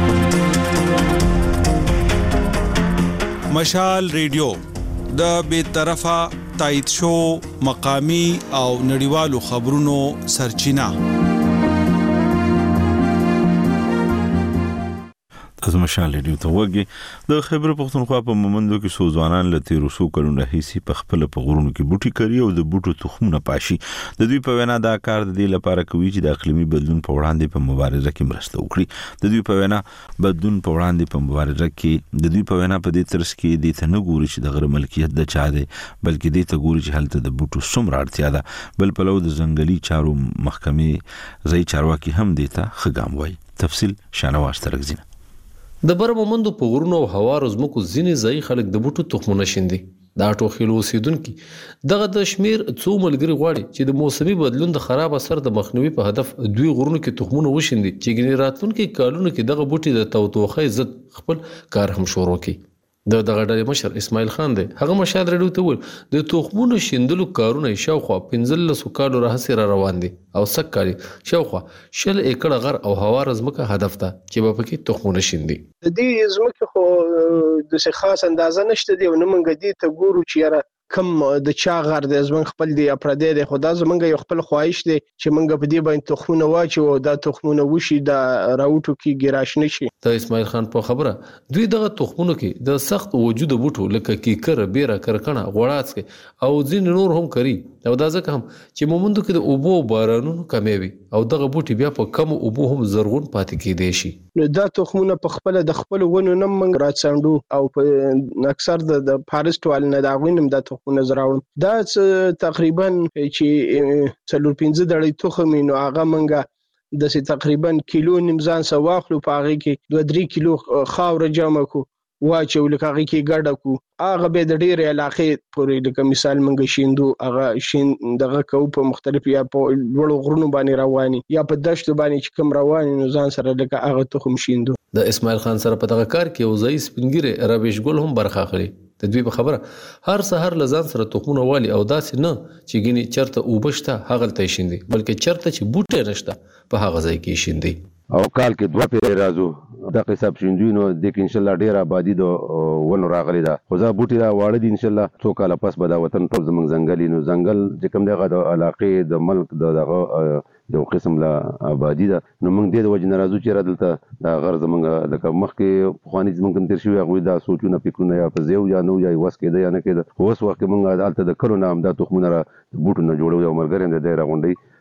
مشال ریډیو د بې طرفه تایید شو مقامی او نړیوالو خبرونو سرچینه از مشال ریډیو ته وګي د خبر پښتونخوا په مومندو کې سو ځوانان له تیر وسو کلون راهیسي په خپل په غرونو کې بوټي کوي او د بوټو تخمونه پاشي د دوی په وینا دا کار د دې لپاره کوي چې د اقلیمي بدلون په وړاندې په مبارزه کې مرسته وکړي د دوی په وینا بدلون په وړاندې په مبارزه کې د دوی په وینا په دې ترڅ کې د تنګوري چې د غیر ملکیت د چا دی بلکې د ته ګوري چې هلته د بوټو څومره اړتیا ده بل په لو د ځنګلي چارو محکمې ځای چارواکي هم دیتا خګام وای تفصیل شانواز ترګزینه د برمومندو په غرونو او هوارو زمکو ځینې ځای خلک د بوټو تخمونه شیندي دا ټوخیلو اوسیدونکو دغه د شمیر څو ملګری غواړي چې د موسمي بدلون د خراب اثر د مخنیوي په هدف دوی غرونو کې تخمونه وشیندي چې ګنې راتلونکي کالونو کې دغه بوټي د توتوخۍ ضد خپل کار هم شروع کړي د دغه ډلې مشر اسماعیل خان دی هغه مشال ریډیو ته ویل د تخمونو شیندلو کارونه شاوخوا پنځلس کالو راهیسې را روان دي او سږ کال شاوخوا شل ایکړه غر او هوار ځمکه هدف ده چې په کې تخمونه شیندي د دې ځمکه خو د څه خاص اندازه نشته دی نو موږ دې ته ګورو چې یاره کم د چا غر د زمون خپل دی افرادی د خدا زمونږ یو خپل خواهش دی چې موږ په دې باندې تخمونه واچو او دا تخمونه وشي د راوټو کې ګراش نشي د اسماعیل خان په خبره دوی دغه تخمونو کې د سخت وجود بوټو لکه کیکر بیره کرکنه غوړاڅ او ځین نور هم کوي او دا ځکه هم چې مومندو کې د اوبو بارانونو کمی وي او دغه بوټي بیا په کم اوبو هم زرغون پاتې کېدي شي نو دا تخمونه په خپل د خپل ونو نم منګ راڅاندو او په اکثر د فارست وال نه دا غوینم د تخمونه زراوم دا تقریبا چې څلور پنځه دړې تخم نو هغه منګه د تقریبا کیلو نیمزان سواخلو په هغه کې دوه درې کیلو خاور جمع کو واچو لکه هغه کې ګډه کو هغه به د ډېر علاقې پورې لکه مثال منګ شیندو هغه شین دغه کو په مختلف یا په لوړو غرونو باندې رواني یا په دشت باندې چې کوم رواني نو ځان سره لکه هغه تخم شیندو د اسماعیل خان سره په دغه کار کې وزای سپینګره ربیش ګل هم برخه اخلي د دوی په خبره هر سحر لزان سره تخمونه والی او داسې نه چې ګینی چرته وبشته هغه ته شیندي بلکې چرته چې بوټه نشته په هغه ځای کې شیندي او کال کې دوه پیری راځو د حساب شیندوی نو د ان شاء الله ډیر آبادی د ونو راغلی دا خو ځا بوټي را واړه دي ان شاء الله څو کال پس به دا وطن ټول زمونږ ځنګلي نو ځنګل چې کوم دغه د علاقې د ملک دغه یو قسم لا آبادی ده نو موږ د وجه ناراضو چې را دلته دا غر زمونږ د مخکې خواني زمونږ تر شوی هغه دا سوچونه فکرونه یا په زیو یا نو یا وس کېده یا نه کېده اوس وخت موږ دلته د کلو نام د تخمونه را بوټو نه جوړو یو مرګرین د دایره غونډي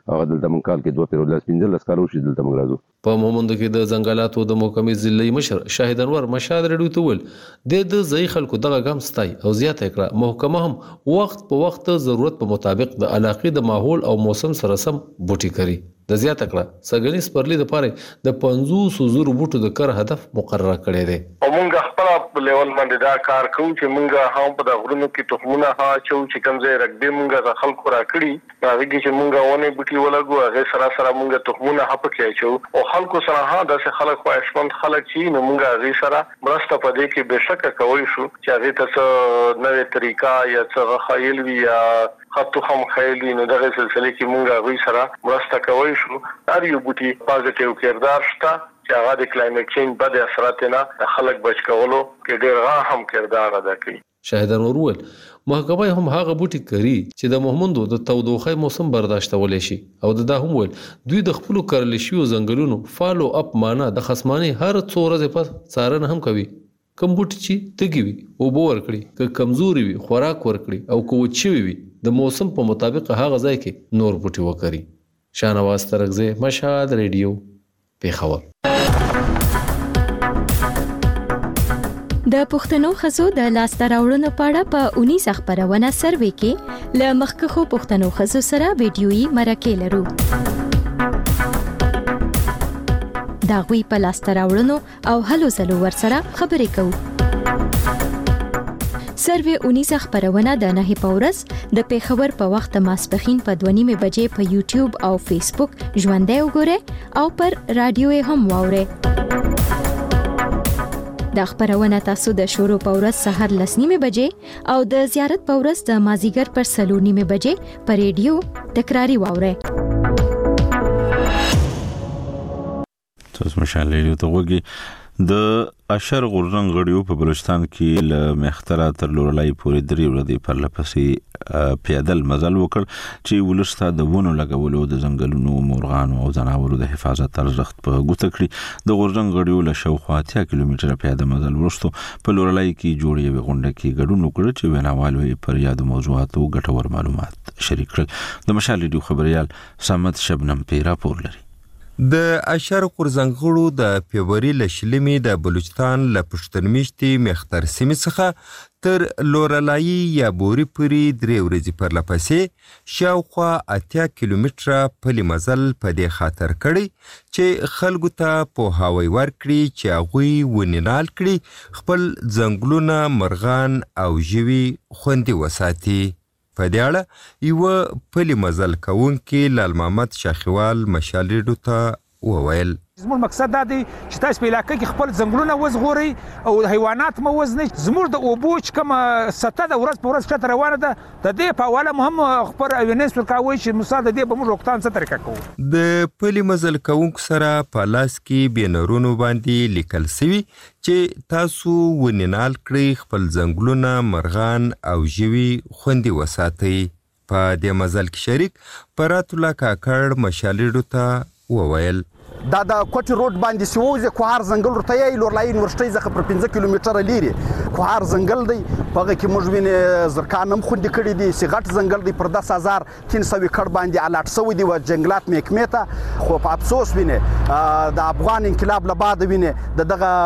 هغه دلته مونږ کال کې دوه پیرو لاس پنځه کال وشي دلته مونږ راځو. په مومند کې د ځنګلاتو د محکمې ضلعي مشر شاهد انور مشاد رډیو ته ول د د ځای خلکو دغه ګام ستای او زیاته کړه محکمه هم وخت په وخت ضرورت په مطابق د علاقې د ماحول او موسم سره سم بوټي کوي. د زیاته کړه سګنی سپرلی د پاره د پنځوس زره بوټو د کار هدف مقرره کړی دی. موږ خپل په لیول باندې دا کار کوو چې موږ هم په د غرونو کې تخمونه ها چو چې کمزې رګبې موږ د خلکو را کړی دا ویږي چې موږ ونه بوټي ولګو هغه سره سره موږ تخمونه هپ کې چو او خلکو سره ها د خلک خو اشمن خلک چې نو موږ هغه سره مرسته پدې کې بشکه کوي شو چې هغه ته نوې طریقه یا څه خایل وی یا خطو هم خیلی نو دغه سلسله کې مونږه غوي سره مرسته کوي شو. هر یو بوټي پازیټیو کردار شته چې هغه د کلایمټ چینج بد اثرات نه د خلک بچ کولو کې ډېر هم کردار ادا کوي. شاهد انور ول محکمه هم هغه بوټي کوي چې د محمندو د تودوخه موسم برداشتول شي او د هم ول دوی د خپل کارل شي زنګلونو فالو اپ معنا د خصمانه هر څو ورځې په څارنه هم کوي. کم بوټي چې تګي وي او بور کړی ک کمزوري وي خوراک ور کړی او کوچي وي د موسم په مطابق هغه ځای کې نور بوټي وکړي. شانواز ترغزه مشهد ریډیو پیښور. د پښتنو خزو د لاسته راوړنو په اړه په اونیس خبرونه سروې کې ل مخکخو پښتنو خزو سره ویډیويي مرکه لرو. دا غوي په لاسته راوړنو او هلو زلو ور سره خبرې کوو. سروې اونیس خبرونه د نه پورس د پیښور په وخت ماسپخین په دوه نیمه بجې په یوټیوب او فیسبوک ژوندۍ وګورئ او پر رادیو هم واورئ. د خبرونه تاسو د شروع په ورځ سحر لس نیمه بجې او د زیارت په ورځ د مازیګر پر سلو نیمه بجې په ریډیو تکراری واورئ. تاسو مشال ریډیو ته وګورئ. د اشر غورزنګ غړیو په بلوچستان کې ل مختره تر لورلای پورې درې ورځې پر لپسې پیادل مزل وکړ چې ولسته د ونو لګولو د ځنګلونو مرغانو او ځناورو د حفاظت ارزښت په ګوته کړی. د غورزنګ غړیو له شاوخوا اتیا کیلومتره پیاده مزل وروسته په لورلای کې جوړې غونډه کې ګډون وکړ چې ویناوالو پر یادو موضوعاتو ګټور معلومات شریک کړل. د مشال ریډیو خبريال سمت شبنم پیرا پور لري. د اشر قرزنګړو د فبرवरी لشلمي د بلوچستان ل پښتنمیشتي مختر سیمه څخه تر لورلای یا بوري پوری درې ورځې پر لپسې شاوخوا اتیا کیلومتره پلی مزل په دې خاطر کړي چې خلکو ته په هواي ورکړي چې هغه ونینال کړي خپل ځنګلونه مرغان او ژوي خوندي وساتي. په دې اړه یو پلی مزل کوونکی لال محمد شاخوال مشال ریډیو ته وویل. زموږ مقصد دا دی چې تاسو په علاقې کې خپل ځنګلونه وزغورئ او حیوانات مو وزنئ. زموږ د اوبو چې کومه سطح د ورځ په ورځ ښکته روانه ده د دې په حواله مو هم خبر اوینس ورکوئ چې مثال د دې به موږ روغتان څه طریقه کوو. د پلی مزل کوونکو سره په لاس کې بینرونو باندې لیکل سوي چې تاسو ونینال کړئ خپل ځنګلونه مرغان او ژوي خوندي وساتئ. په دې مزل کې شریک پرات الله کاکړ مشال ریډیو ته وویل. دا د کوټ روډ باندې سووزه کوهار ځنګل ورته یې لورلای یونیورسيټي ځخه پر پنځه کیلومتره لري کوهار ځنګل دی په کې موږ وینې زرکانم خوندې کړي دي سیغټ ځنګل دی پر دس هزار تین سو کړ باندې الاټ سو دی و جنگلات محکمه ته خو په افسوس وینې د افغان انقلاب له بعد وینې د دغه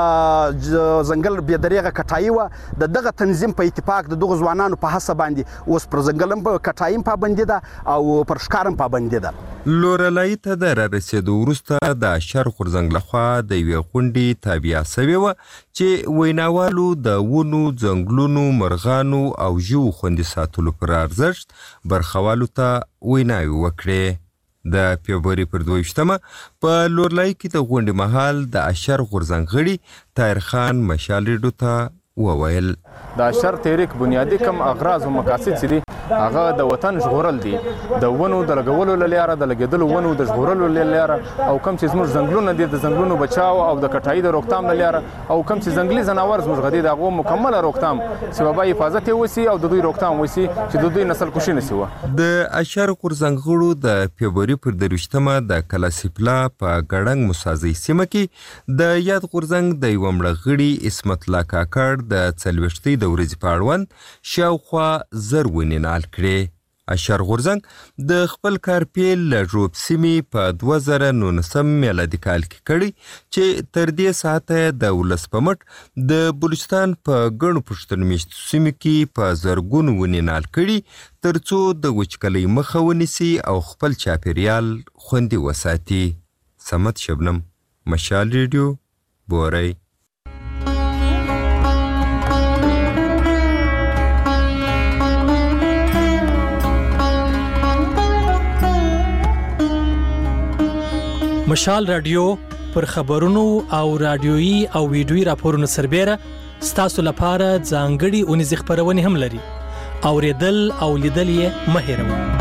ځنګل به دریغه کټای و د دغه تنظیم په اتفاق د دغه ځوانانو په حساب باندې اوس پر ځنګلم په کټایم پابندي ده او پر ښکارم پابندي ده. لورلای ته د رسیدو وروسته د اشر غورزنګ لخوا د یوې غونډې تابع شوې وه چې ویناوالو د ونو ځنګلونو مرغانو او ژوو خوندي ساتلو پر ارزښت برخوالو ته ویناوې وکړې. د فبرवरी پر دوه ویشتمه په لورلای کې د غونډې مهال د اشر غورزنګ غړي طاهر خان مشال ریډیو ته وویل. د اشر تحریک بنیادی کم اغراض او مقاصد چې دي هغه د وطن ژغورل دي د ونو د لګولو لپاره د لګیدلو ونو د ژغورلو لپاره او کم چې زموږ ځنګلونه دي د ځنګلونو بچاو او د کټای د روکتام لپاره او کم چې ځنګلي ځناور زموږ غدي دغه مکمله روکتام چې بابا حفاظت وسی او د دوی روکتام وسی چې د دوی نسل کشي نسی و. د اشر قرزنګړو د فبرवरी پر دروشتمه د کلاسیپلا په ګړنګ مسازي سیمه کې د یاد قرزنګ د یو مړغړي اسمت الله کاکړ د څلويشتي د ورځې په اړوند شاوخوا زر ونینال کړي. اشر غورزنګ د خپل کار پیل له ژوب سیمې په دوه زره نولسم میلادي کال کې کړی چې تر دې ساعته د ولس په مټ د بلوچستان په ګڼو پښتونمیشتو سیمو کې په زرګونو ونې نال کړي تر څو د وچکلۍ مخه ونیسي او خپل چاپیریال خوندي وساتي. سمت شبنم، مشال ریډیو، بوري. مشال رادیو پر خبرونو او رادیويي او ویډیويي راپورونو سربېره ستاسو لپاره ځانګړي اونیزې خپرونې هم لري. اوریدل او لیدل یې مه هېروئ.